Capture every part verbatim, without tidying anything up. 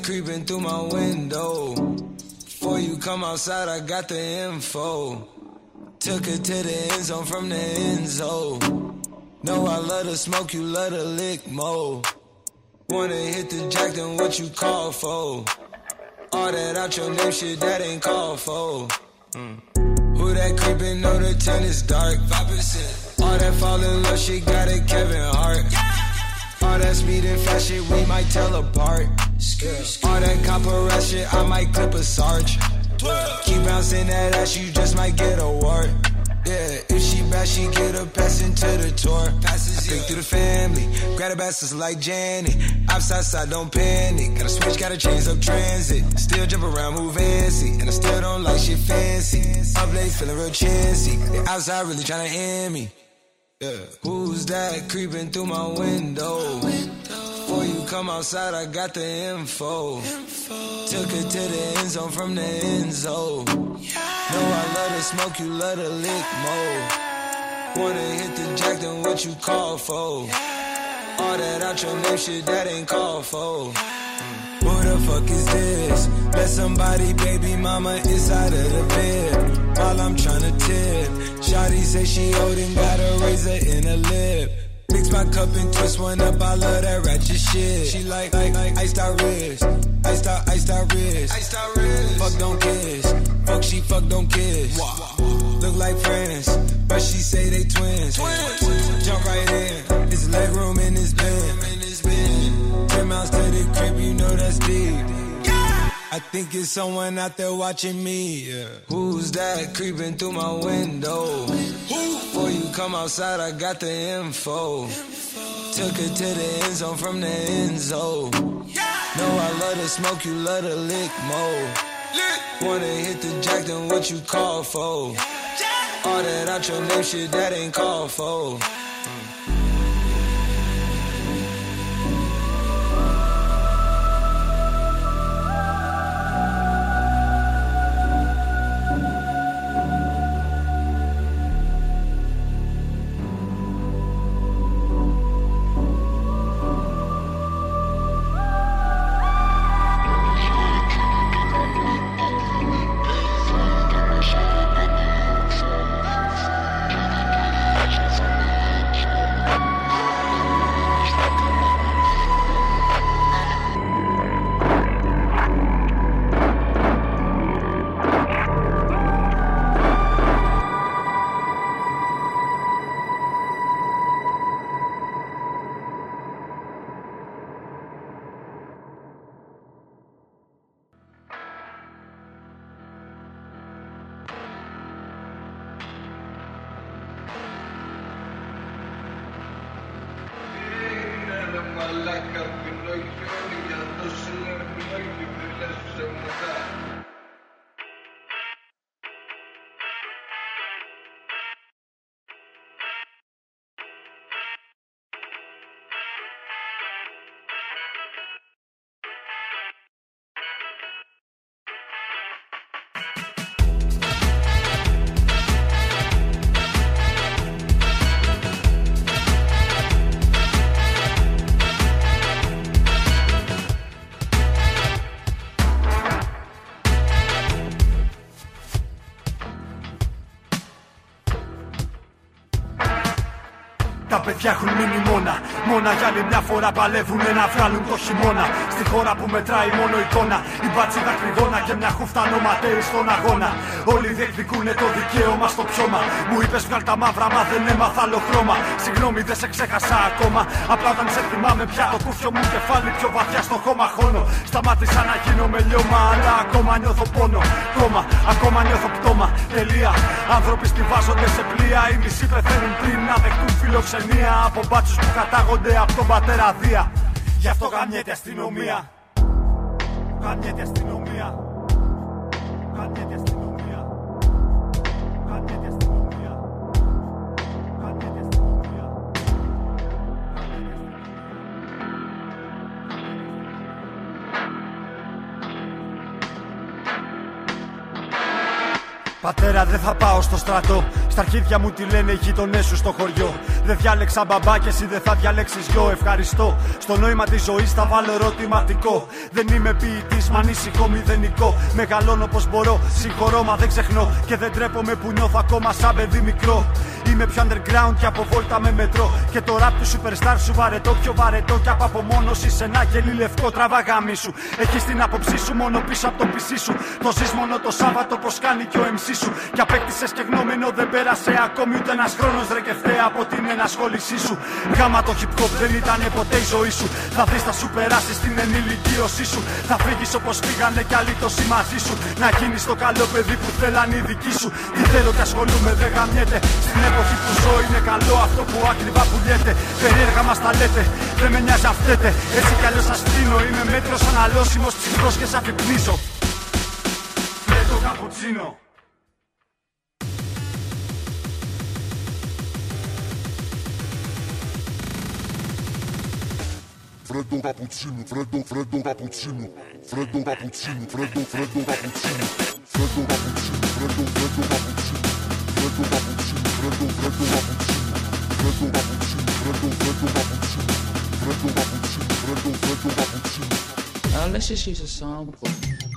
creeping through my window. Before you come outside, I got the info. Took her to the end zone from the end zone. Know I love to smoke, you love to lick more. Wanna hit the jack, then what you call for? All that out your name shit, that ain't called for. Mm. Who that creepin', know the ten is dark, five percent. All that fall in love shit, got a Kevin Hart. All that speed and fast shit, we might tell apart. Yeah. All that copper ass shit, I might clip a Sarge. Keep bouncing that ass, you just might get a wart. Yeah, if she bad, she get a pass into the tour. I think through the family, grab the bastards like Janet. Outside side, don't panic. Gotta switch, gotta change up transit. Still jump around, move fancy, and I still don't like shit fancy. Up late, feeling real chancy. The outside really tryna end me. Yeah. Who's that creeping through my window? Before you come outside, I got the info. Took her to the end zone from the end zone. Know I love to smoke, you love to lick more. Wanna hit the jack, then what you call for? All that out your name shit, that ain't called for. Who the fuck is this? Let somebody baby mama inside of the bed while I'm tryna tip. Shawty say she old and got a razor in her lip. Mix my cup and twist one up, I love that ratchet shit. She like, like, like, iced out wrist. Iced out, iced out wrist. Iced out wrist. Fuck, don't kiss. Fuck, she fuck, don't kiss. Look like friends, but she say they twins. twins. Jump right in. There's leg room in this bed. Ten miles to the crib, you know that's deep. I think it's someone out there watching me. Yeah. Who's that creeping through my window? Before you come outside, I got the info. Took her to the end zone from the end zone. Know I love to smoke, you love to lick more. Wanna hit the jack, then what you call for? All that out your name shit, that ain't called for. Τα παιδιά έχουν μείνει μόνα. Μόνα για άλλη μια φορά παλεύουνε να βγάλουν το χειμώνα. Στη χώρα που μετράει μόνο εικόνα. Η μπάτσι δακρυγόνα και μια χούφτα νοματέοι στον αγώνα. Όλοι διεκδικούνε το δικαίωμα στο πιώμα. Μου είπες βγάλ τα μαύρα, μα δεν έμαθα άλλο χρώμα. Συγγνώμη, δεν σε ξέχασα ακόμα. Απλά όταν σε θυμάμαι πια το κούφιο μου κεφάλι πιο βαθιά στο χώμα χώνω. Σταμάτησα να γίνω με λιώμα, αλλά ακόμα νιώθω πόνο. Κόμμα, ακόμα νιώθω πτώμα. Τελεία. Άνθρωποι στιβάζονται σε πλοία. Οι μισοί πεθαίνουν πριν να δεχτούν φιλοξενία. Από μπάτσους που κατάγονται από τον πατέρα Δία. Γι' αυτό γαμιέται αστυνομία. Γαμιέται αστυνομία. Γαμιέται αστυνομία. Γαμιέται αστυνομία. Γαμιέται αστυνομία. Πατέρα, δεν θα πάω στο στρατό. Στα αρχίδια μου τι λένε οι γείτονές σου στο χωριό. Δεν διάλεξα μπαμπά και εσύ δεν θα διαλέξεις γιο. Ευχαριστώ. Στο νόημα της ζωής θα βάλω ερωτηματικό. Δεν είμαι ποιητής, μα ανησυχώ μηδενικό. Μεγαλώνω πως μπορώ, συγχωρώ μα δεν ξεχνώ. Και δεν τρέπομαι που νιώθω ακόμα σαν παιδί μικρό. Είμαι πιο underground και από βόλτα με μετρό. Και το rap του superstar σου βαρετό, πιο βαρετό. Και από απομόνωση σε ένα γελί λευκό τραβά γάμι σου. Έχεις την άποψή σου μόνο πίσω από το πισί σου. Το ζεις μόνο το Σάββατο πως κάνει και ο εμ σι σου. Και απέκτησες και γνώμενο δεν πέρασε ακόμη ούτε ένας χρόνος ρε και φταίει από την ενασχόλησή σου. Γάμα το hip hop δεν ήταν ποτέ η ζωή σου. Θα δεις θα σου περάσει στην ενηλικίωσή σου. Θα φύγεις όπως φύγανε κι άλλοι τόσοι μαζί σου. Να γίνεις το καλό παιδί που θέλαν οι δικοί σου. Τι θέλω κι ασχολούμαι δεν γαμιέται. Στην εποχή που ζω είναι καλό αυτό που ακριβά πουλιέται. Περίεργα μας τα λέτε, δεν με νοιάζει αυτέτε. Έτσι κι αλλιώς σας στείνω, είμαι μέτρος αναλώσιμος ψυχρός και σ' αφυπνίζω. Με το καπουτσίνο. Freddo cappuccino, freddo, freddo cappuccino, freddo cappuccino, freddo, freddo cappuccino, freddo cappuccino, freddo, freddo cappuccino, freddo cappuccino, freddo, freddo cappuccino, freddo cappuccino, freddo, freddo cappuccino, freddo cappuccino, freddo, freddo cappuccino. Now let's just use a sample.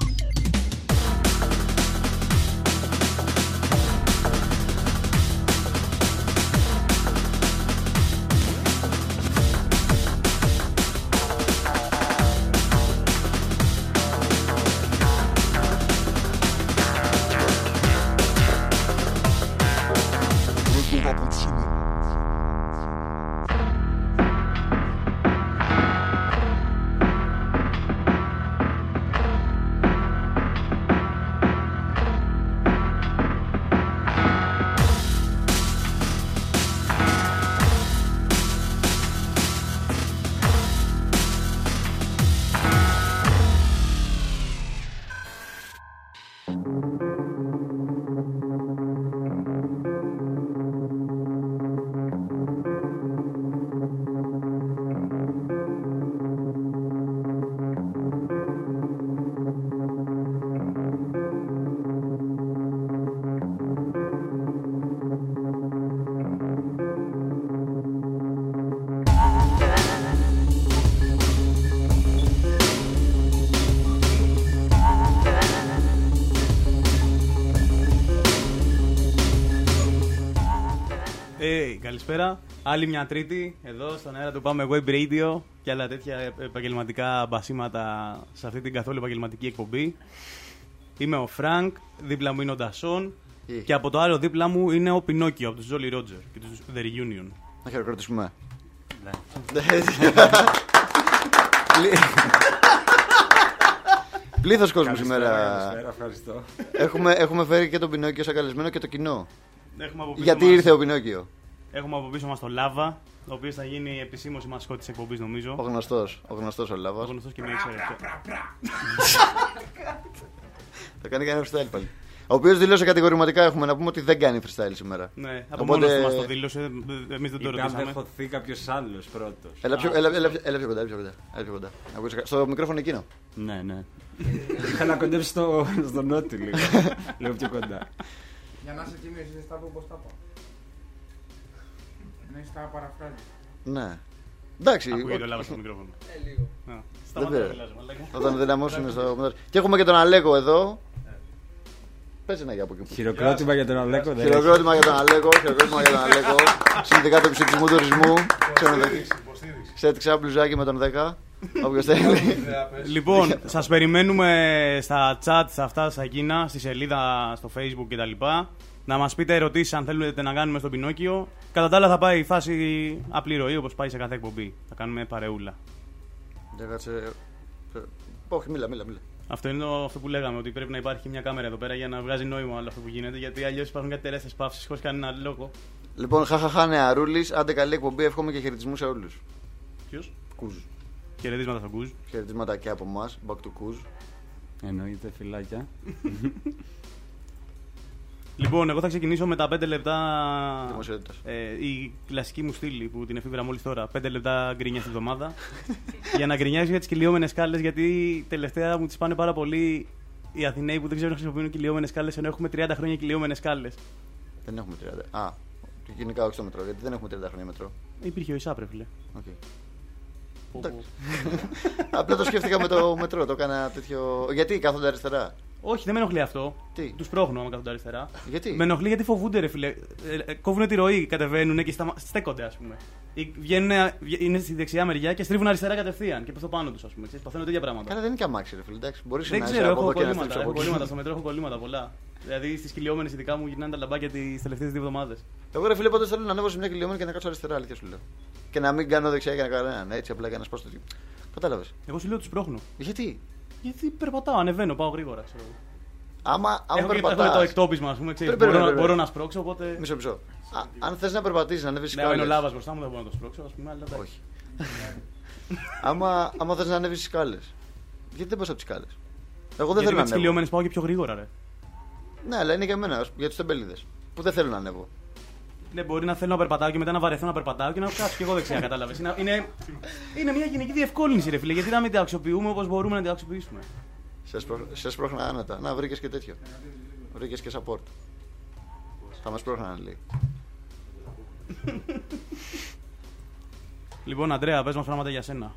Καλησπέρα. Άλλη μια Τρίτη εδώ στον αέρα του Πάμε Web Radio και άλλα τέτοια επαγγελματικά μπασίματα σε αυτή την καθόλου επαγγελματική εκπομπή. Είμαι ο Φρανκ, δίπλα μου είναι ο Ντασόν yeah. και από το άλλο δίπλα μου είναι ο Πινόκιο από τους Jolly Roger και τους The Reunion. Να χειροκροτήσουμε. Ναι. Πλήθος κόσμου σήμερα. Ευχαριστώ. Έχουμε, έχουμε φέρει και τον Πινόκιο σαν καλεσμένο και το κοινό. Γιατί μας... ήρθε ο Πινόκιο. Έχουμε από πίσω μας τον Λάβα, ο οποίος θα γίνει επισήμως η μασκότη της εκπομπής νομίζω. Ο γνωστός, ο γνωστός ο Λάβας. Ο γνωστός και με ήξερε. Θα κάνει κανένα freestyle πάλι. Ο οποίος δήλωσε κατηγορηματικά, έχουμε να πούμε ότι δεν κάνει freestyle σήμερα. Ναι, από Οπότε... μόνος του μας το δήλωσε, εμείς δεν το ρωτήσαμε. Ήταν δεχοθεί κάποιος άλλος πρώτος. Έλα πιο, έλα, έλα, έλα πιο κοντά, έλα πιο κοντά. Έλα πιο κοντά. Στο μικρόφωνο εκείνο. Ναι, ναι. Είχα να κοντέψει στο, στο νότι λίγο. Λίγο πιο κοντά. Για να σε τιμήσεις, θα πω πώς θα πω. Να είσαι τα παραφράζει. Ναι. Εντάξει. Ακούγεται λάβα στο μικρόφωνο. Ε, λίγο. Σταματά, μαλάκα. Όταν δυναμώσουν στο μοντάζ. Και έχουμε και τον Αλέκο εδώ. Πες ένα για από εκεί. Χειροκρότημα για τον Αλέκο. Χειροκρότημα για τον Αλέκο. Χειροκρότημα για τον Αλέκο. Συνδικάτο Επιστημισμού Τουρισμού. Σε έξα μπλουζάκι με τον δέκα. Όποιος θέλει. Λοιπόν, σας περιμένουμε στα chat, σε αυτά, στα εκείνα, στη σελίδα, στο Facebook κτλ. Να μας πείτε ερωτήσεις αν θέλετε να κάνουμε στον Πινόκιο. Κατά τα άλλα θα πάει η φάση απλή ροή όπως πάει σε κάθε εκπομπή. Θα κάνουμε παρεούλα. Όχι, μίλα, μίλα, μίλα. Αυτό είναι το, αυτό που λέγαμε, ότι πρέπει να υπάρχει μια κάμερα εδώ πέρα για να βγάζει νόημα όλο αυτό που γίνεται. Γιατί αλλιώς υπάρχουν κάτι τεράστιες παύσεις χωρίς κανένα λόγο. Λοιπόν, χαχαχά νεαρούλης, άντε καλή εκπομπή, εύχομαι και χαιρετισμούς σε όλους. Ποιος? Κουζ. Χαιρετίσματα στον Κουζ. Χαιρετίσματα και από εμάς, back to Κουζ. Εννοείται, φιλάκια. Λοιπόν, εγώ θα ξεκινήσω με τα πέντε λεπτά. Ε, η κλασική μου στήλη που την εφήβρα μόλις τώρα. πέντε λεπτά γκρίνια στην εβδομάδα. Για να γκρινιάζει για τις κυλιόμενες σκάλες, γιατί τελευταία μου τις πάνε πάρα πολύ οι Αθηναίοι που δεν ξέρουν να χρησιμοποιούν κυλιόμενες σκάλες, ενώ έχουμε τριάντα χρόνια κυλιόμενες σκάλες. Δεν έχουμε τριάντα. Α, γενικά όχι στο μετρό, γιατί δεν έχουμε τριάντα χρόνια μετρό. Υπήρχε ο Ισάπρε, φίλε. Okay. Απλά το σκέφτηκα με το μετρό, το έκανα τέτοιο. Γιατί κάθονται αριστερά. Όχι, δεν με ενοχλεί αυτό. Τι? Τους πρόχνω άμα κάθονται αριστερά. Γιατί? Με ενοχλεί γιατί φοβούνται, ρε φίλε. Ε, ε, κόβουν τη ροή, κατεβαίνουν και σταμα... στέκονται, ας πούμε. Ή βγαίνουν, είναι στη δεξιά μεριά και στρίβουν αριστερά κατευθείαν και πέφτουν πάνω τους, ας πούμε. Ξέρεις, παθαίνουν τέτοια πράγματα. Καλά, δεν είναι και αμάξι, ρε φίλε. Εντάξει, μπορείς δεν να ξέρω, έχω κολλήματα. κολλήματα. Έχω κολλήματα στο μετρό, έχω κολλήματα πολλά. Δηλαδή στις κυλιόμενες ειδικά μου γυρνάνε τα λαμπάκια τις τελευταίες δύο εβδομάδες. Εγώ, ρε φίλε, πάντως θέλω να ανέβω σε μια κυλιόμενη και να κάτσω αριστερά, αλήθεια σου λέω. Και να μην κάνω δεξιά για να κανέναν. Έτσι απλά για να σπάσω το τύπο. Κατάλαβες. Εγώ σου λέω τους πρόχνω. Γιατί? Γιατί περπατάω, ανεβαίνω, πάω γρήγορα, ξέρω. Άμα, άμα έχω, περπατάς... έχω το εκτόπισμα, ας πούμε, ξέρεις, πρέπει, μπορώ, πρέπει, πρέπει. μπορώ να σπρώξω, οπότε... Μισό, μισό. Α, αν θες να περπατήσεις, να ανέβεις ναι, σκάλες... Ναι, είναι ο λάβας μπροστά μου, δεν μπορώ να το σπρώξω, ας πούμε, αλλά... Όχι. άμα, άμα θες να ανέβεις σκάλες, γιατί δεν πας από τις σκάλες? Εγώ δεν γιατί θέλω να ανέβω. Γιατί με τις πάω και πιο γρήγορα, ρε. Ναι, αλλά είναι για μένα, για τους τεμπέληδες, που δεν θέλουν να ανέβω. Ναι, μπορεί να θέλω να περπατάω και μετά να βαρεθώ να περπατάω και να κάτσω κι εγώ δεξιά, κατάλαβες. Είναι, είναι, είναι μια γενική διευκόλυνση, ρε φίλε, γιατί να μην την αξιοποιούμε όπως μπορούμε να την αξιοποιήσουμε. Σε σπρώχνα άνετα. Να, βρήκες και τέτοιο. Βρήκες και support. Θα μας σπρώχνανε λέει. Λοιπόν, Αντρέα, πες μας πράγματα για σένα.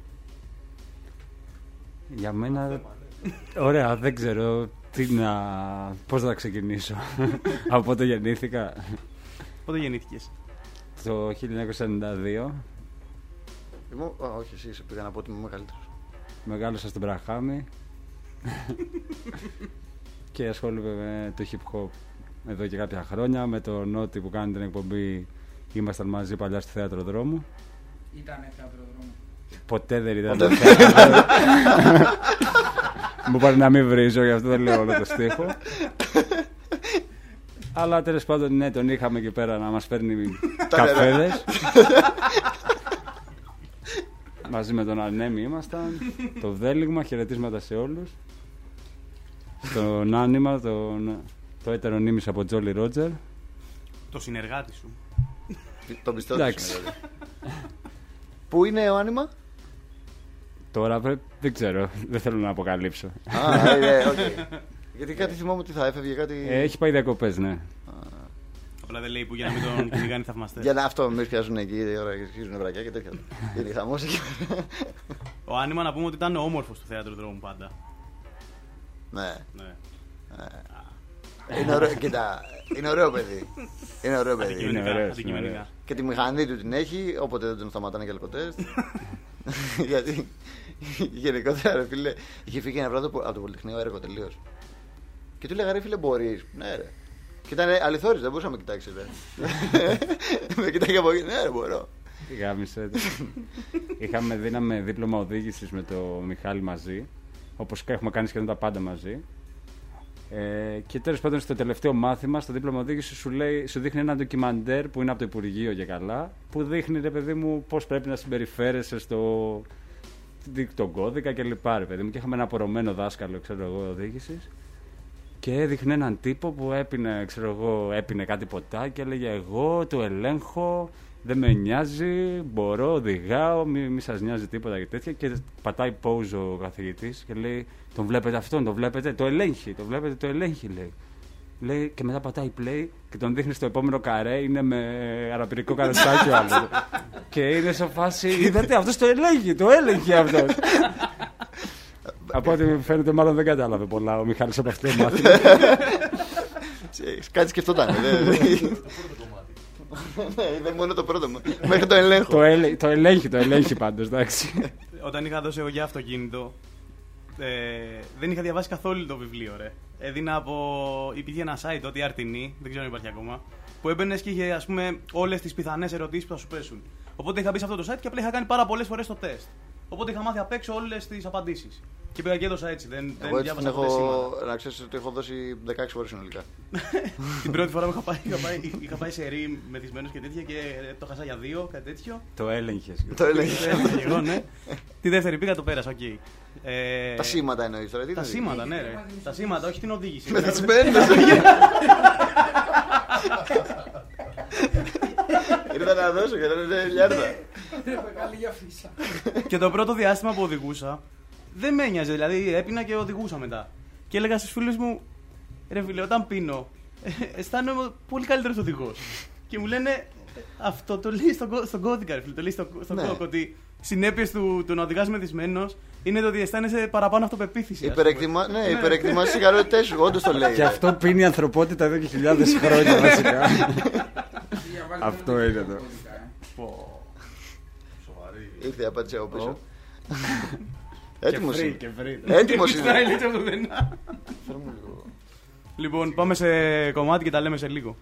Για μένα... Ωραία, δεν ξέρω τι να... πώς να ξεκινήσω. Από πότε γεννήθηκα. Πότε γεννήθηκες? Το χίλια εννιακόσια ενενήντα δύο. Εγώ, α, όχι, εσύ σε πήγα να πω ότι είμαι μεγαλύτερος. Μεγάλωσα στην Βραχάμη. Και ασχολούμαι με το hip hop εδώ και κάποια χρόνια. Με τον Νότι που κάνει την εκπομπή ήμασταν μαζί παλιά στο Θέατρο Δρόμου. Ήτανε Θέατρο Δρόμου. Ποτέ δεν ήταν το θέατρο. Μου πάρει να μην βρίζω, γι' αυτό δεν λέω όλο το στίχο. Αλλά τέλος πάντων, ναι, τον είχαμε εκεί πέρα να μας φέρνει καφέδες. Μαζί με τον Ανέμι ήμασταν. Το Δέλιγμα, χαιρετίσματα σε όλους. Στον Άνιμα, τον, το έτερο νήμιση από Τζόλι Ρότζερ. Το συνεργάτη σου. Τον πιστεύω το συνεργάτη. Πού είναι ο Άνιμα? Τώρα πρέπει, δεν ξέρω, δεν θέλω να αποκαλύψω. Α, ναι, okay. Γιατί κάτι θυμόμαι ότι θα έφευγε κάτι... Ε, έχει πάει διακοπές, ναι. Απλά δεν λέει που για να μην τον κυνηγάνε θαυμαστές. Για να αυτό, μην πιάσουν εκεί η ώρα και αρχίζουν βρακιά και τέτοια. Γιατί χαμός εκεί. Ο Άνιμα να πούμε ότι ήταν όμορφος στο Θέατρο Δρόμου πάντα. Ναι. Ναι. Είναι ωραίο, κοίτα, είναι ωραίο παιδί. Είναι ωραίο παιδί. Αντικειμενικά, ωραίος, αντικειμενικά. Και τη μηχανή του την έχει, όποτε δεν τον σταματάνε για αλκοτέστ. Γιατί γενικότερα, ρε φίλε, είχε φύγει ένα βράδυ από το Πολυτεχνείο έργο τελείως. Και του έλεγα, ρε φίλε, μπορείς? Ναι, ρε. Και ήταν αληθόρης, δεν μπορούσα να με κοιτάξει, ρε. Με κοιτάει από εκεί, ναι, ρε, μπορώ. Γάμισε. Είχαμε, δίναμε δίπλωμα οδήγησης με το Μιχάλη μαζί. Όπως έχουμε κάνει σχεδόν τα πάντα μαζί. Ε, και τέλος πάντων στο τελευταίο μάθημα, στο δίπλωμα οδήγηση, σου, λέει, σου δείχνει ένα ντοκιμαντέρ που είναι από το Υπουργείο και καλά, που δείχνει, ρε παιδί μου, πώς πρέπει να συμπεριφέρεσαι στο τον κώδικα και λοιπά, ρε παιδί μου. Και είχαμε ένα απορωμένο δάσκαλο, ξέρω εγώ, οδήγησης. Και έδειχνε έναν τύπο που έπινε, ξέρω εγώ, έπινε κάτι ποτά και έλεγε εγώ το ελέγχω, δεν με νοιάζει, μπορώ, οδηγάω, μη, μη σας νοιάζει τίποτα και τέτοια. Και πατάει pause ο καθηγητής και λέει, τον βλέπετε αυτόν, τον βλέπετε, το ελέγχει, το βλέπετε, το ελέγχει, λέει. Λέει και μετά πατάει play και τον δείχνει στο επόμενο καρέ, είναι με αραπηρικό καροτσάκι ο άλλος. Και είναι σε φάση, είδατε, αυτός το ελέγχει, το έλεγχε αυτός. Από ό,τι μου φαίνεται, μάλλον δεν κατάλαβε πολλά ο Μιχάλης από αυτό το μάθημα. Κάτι σκεφτόταν. Ναι, είδε μόνο το πρώτο μου. Μέχρι το ελέγχο. Το ελέγχει, το ελέγχει πάντως, εντάξει. Όταν είχα δώσει εγώ για αυτοκίνητο, ε, δεν είχα διαβάσει καθόλου το βιβλίο, ρε. Έδινα από. Υπήρχε ένα site, ότι Αρτινή, δεν ξέρω αν υπάρχει ακόμα, που έμπαινε και είχε, ας πούμε, όλες τις πιθανές ερωτήσεις που θα σου πέσουν. Οπότε είχα μπει σε αυτό το site και απλά είχα κάνει πάρα πολλές φορές το τεστ. Οπότε είχα μάθει απ' έξω όλες τις απαντήσεις. Και πήγα και έδωσα έτσι. Δεν, εγώ δεν έτσι την έχω. Να ξέρεις ότι έχω δώσει δεκαέξι φορές συνολικά. Την πρώτη φορά που είχα πάει, είχα πάει, είχα πάει σε ρί μεθυσμένος και τέτοια και το χάσα για δύο, κάτι τέτοιο. Το έλεγχες. Το έλεγχες. Εγώ, ναι. Τη δεύτερη πήγα, το πέρασα, οκ. Okay. Ε... Τα σήματα εννοείς τώρα, τι τα σήματα, ναι, ρε. Τα σήματα, όχι την οδήγηση. Μεθυσμένος. Ήρθα να δώσω και να είναι λιάρδα. Και το πρώτο διάστημα που οδηγούσα δεν με ένοιαζε, δηλαδή έπινα και οδηγούσα μετά. Και έλεγα στους φίλους μου, ρε φίλε, όταν πίνω, αισθάνομαι πολύ καλύτερος οδηγός. Και μου λένε, αυτό το λέει στον, στον κώδικα, ρε φίλε, το λέει στον, στον ναι. κώδικα, ότι συνέπειες του, του να οδηγάς μεθυσμένος είναι το ότι αισθάνεσαι παραπάνω αυτοπεποίθηση. Υπερεκτιμά, ναι, υπερεκτιμάς τις σιγαρότητες σου, όντως το λέει. Και αυτό πίνει η ανθρωπότητα εδώ και χιλιάδες χρόνια βασικά. Αυτό είναι το. Ήρθε η απάντηση από πίσω. Έτοιμος είναι. Έτοιμος είναι. Λοιπόν, πάμε σε κομμάτι και τα λέμε σε λίγο.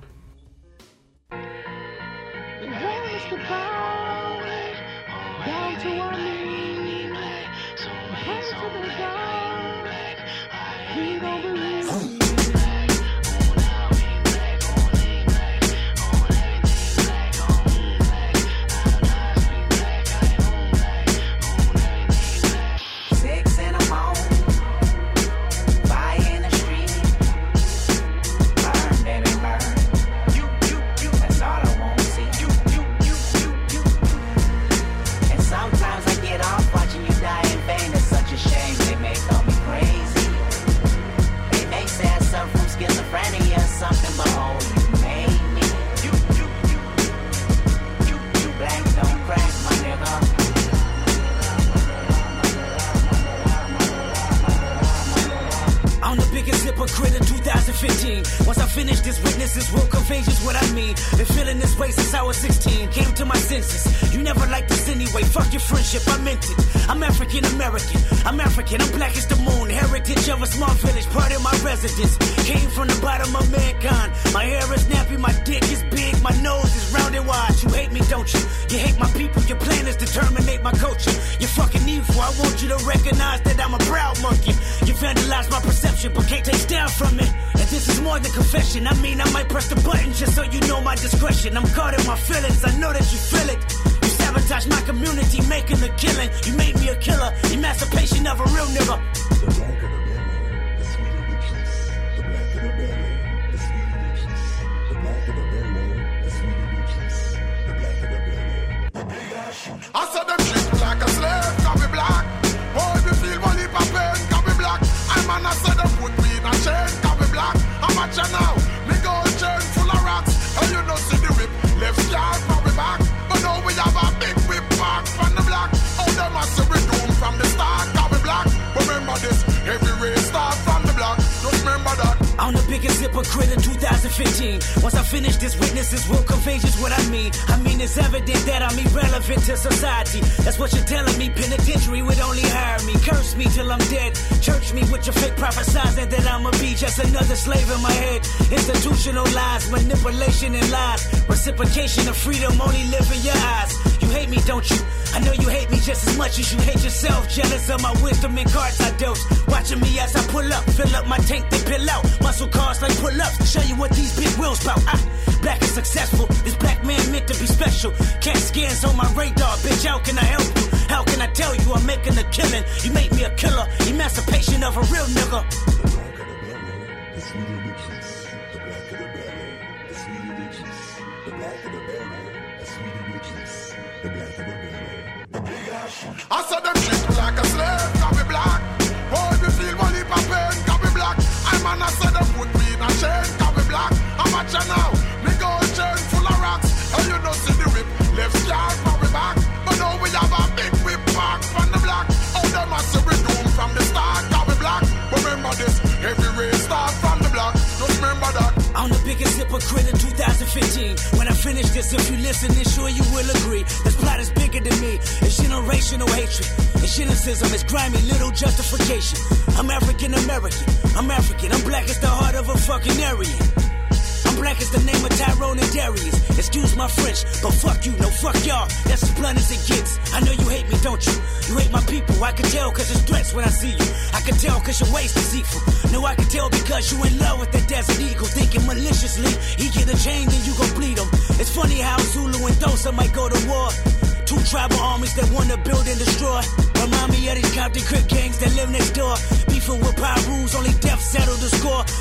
Once I finish this, witnesses will convey just what I mean. Been feeling this way since I was sixteen. Came to my senses. You never liked this anyway. Fuck your friendship, I meant it. I'm African American. I'm African. I'm black as the moon. Heritage of a small village, part of my residence. Came from the bottom of mankind. My hair is nappy, my dick is big, my nose is round and wide. You hate me, don't you? You hate my people. Your plan is to terminate my culture. You're fucking evil. I want you to recognize that I'm a proud monkey. You vandalize my perception, but can't take down from it. And this is more than confession. I mean, I might press the button just so you know my discretion. I'm caught in my feelings. I know that you feel it. You sabotage my community, making a killing. You made me a killer. Emancipation of a real nigga. The black of the belly, the sweet of the juice. The black of the belly, the sweet of the juice. The black of the belly, the sweet of the juice. The black of the belly, the big ass shoot. I said them treat me like a slave, got me black. Boy, me feel one heap of pain, got me black. I'm man, I said them put me in a chain, got me black. I'm a cha now, me gold chain full of rocks. And you know see the whip, left yard from me back. But now we have a big whip back from the block. Oh, them a say we doom from the start, got me black. Remember this, every race start from the block. Just remember that. I'm the biggest hypocrite in two thousand fifteen. Once I finish this, witnesses will convey just what I mean. I mean, it's evident that I'm irrelevant to society. That's what you're telling me. Penitentiary would only hire me. Curse me till I'm dead. Church me with your fake prophesizing that I'ma be just another slave in my head. Institutional lies, manipulation and lies. Reciprocation of freedom only live in your eyes. You hate me, don't you? I know you hate me just as much as you hate yourself. Jealous of my wisdom and cards I dose. Watching me as I pull up, fill up my tank, then pill out. Muscle cars like pull-ups, show you what these big wheels bout. Ah, black is successful, this black man meant to be special. Cat scans on my radar, bitch, how can I help you? How can I tell you I'm making a killing? You make me a killer, emancipation of a real nigga. The black of the belly, the sweet of the juice. The black of the belly, the sweet of the juice. The black of the belly, the sweet of the juice. The black of the belly, the big ass shoot. I said them treat me like a slave, got me black. Boy, me feel one heap of pain, got me black. I'm man, I said them put me in a chain, got me black. I'm a cha now, me gold chain full of rocks. And you know see the whip, left yard from me back. But now we have a big whip back from the block. Oh, them a say we doom from the start, got me black. Remember this, every race start from the block. Just remember that. I'm the biggest hypocrite in two thousand fifteen. When I finish this, if you listen, then sure you will agree. This plot is bigger than me. It's generational hatred. It's cynicism. It's grimy, little justification. I'm African American. I'm African. I'm black as the heart of a fucking Aryan. I'm black as the name of Tyrone and Darius. Excuse my French, but fuck you, no fuck y'all. That's as blunt as it gets. I know you hate me, don't you? You hate my people. I can tell cause it's threats when I see you. I can tell cause your waist is equal. No, I can tell because you in love with that desert eagle. Thinking maliciously, he get a chain then you gon' bleed him. It's funny how Zulu and Dosa might go to war. Two tribal armies that wanna build and destroy. Remind me of these Compton Crip gangs that live next door. Beefing with power rules, only death settle the score. So no matter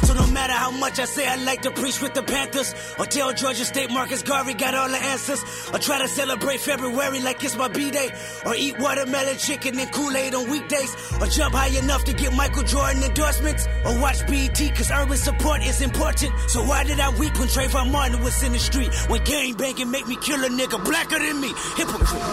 matter how much I say I like to preach with the Panthers, or tell Georgia State Marcus Garvey got all the answers, or try to celebrate February like it's my B-Day, or eat watermelon chicken and Kool-Aid on weekdays, or jump high enough to get Michael Jordan endorsements, or watch B E T cause urban support is important. So why did I weep when Trayvon Martin was in the street? When gangbanging make me kill a nigga blacker than me? Hypocrite.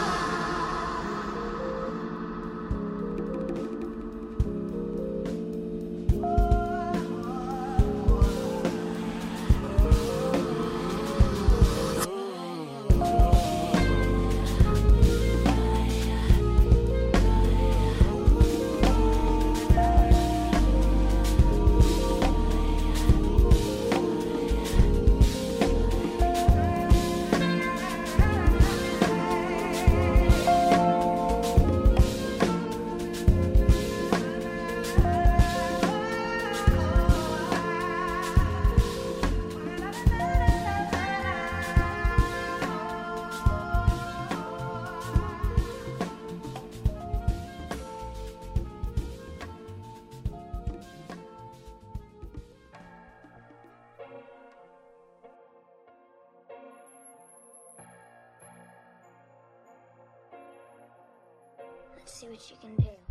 See what you can do.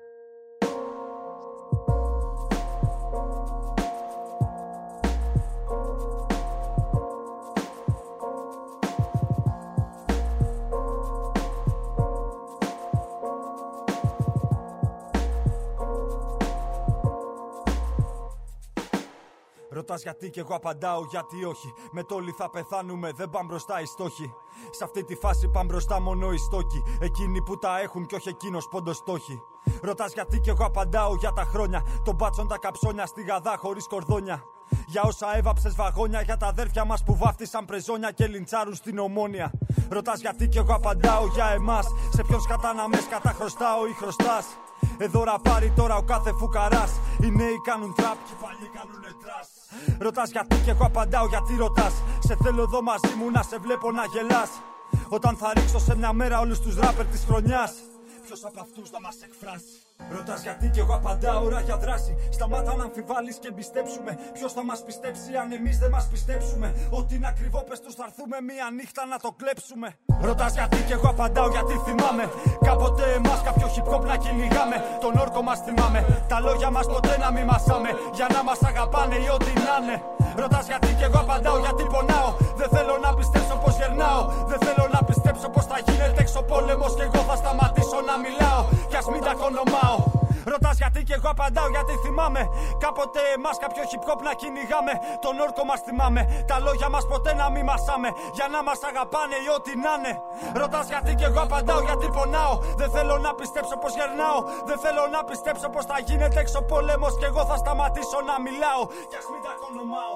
Ρωτάς γιατί και εγώ απαντάω γιατί όχι. Με το όλοι θα πεθάνουμε, δεν πάνε μπροστά οι στόχοι. Σε αυτή τη φάση πάνε μπροστά μόνο οι στόχοι. Εκείνοι που τα έχουν κι όχι εκείνος πόντος στόχοι. Ρωτάς γιατί και εγώ απαντάω για τα χρόνια. Των μπάτσων τα καψόνια στη γαδά χωρίς κορδόνια. Για όσα έβαψες βαγόνια, για τα αδέρφια μας που βάφτισαν πρεζόνια και λιντσάρουν στην Ομόνια. Ρωτάς γιατί και εγώ απαντάω για εμάς. Σε ποιον σκατά να με σκατά χρωστάω ή χρωστάς. Εδώ ραπάρει τώρα ο κάθε φουκαράς. Οι νέοι κάνουν τραπ και οι παλιοί κάνουνε τρας. Ρωτάς γιατί και εγώ απαντάω γιατί ρωτάς. Σε θέλω εδώ μαζί μου να σε βλέπω να γελάς. Όταν θα ρίξω σε μια μέρα όλους τους ράπερ της χρονιάς. Ποιος από αυτούς θα μας εκφράσει. Ρωτάς γιατί κι εγώ απαντάω ώρα για δράση. Σταμάτα να αμφιβάλλεις και εμπιστέψουμε. Ποιος θα μας πιστέψει αν εμείς δεν μας πιστέψουμε. Ό,τι είναι ακριβό πες τους θα έρθουμε μία νύχτα να το κλέψουμε. Ρωτάς γιατί κι εγώ απαντάω γιατί θυμάμαι. Κάποτε εμάς κάποιο hip hop να κυνηγάμε. Τον όρκο μας θυμάμαι. Τα λόγια μας ποτέ να μη μασάμε. Για να μας αγαπάνε ή ό,τι να είναι. Ρωτάς γιατί κι εγώ απαντάω γιατί πονάω. Δεν θέλω να πιστέψω πως γερνάω. Δεν θέλω να πιστέψω πως θα γίνεται έξω πόλεμος. Κι εγώ θα σταματήσω να μιλάω. Κι ας μην τα κονομάω. Ρωτάς γιατί κι εγώ απαντάω γιατί θυμάμαι. Κάποτε εμάς κάποιο hip hop να κυνηγάμε. Τον όρκο μας θυμάμαι. Τα λόγια μας ποτέ να μη μασάμε. Για να μας αγαπάνε ή ό,τι να είναι. Ρωτάς γιατί κι εγώ απαντάω γιατί πονάω. Δεν θέλω να πιστέψω πως γερνάω. Δεν θέλω να πιστέψω πως θα γίνεται έξω πόλεμος. Κι εγώ θα σταματήσω να μιλάω. Κι ας μην τα κονομάω.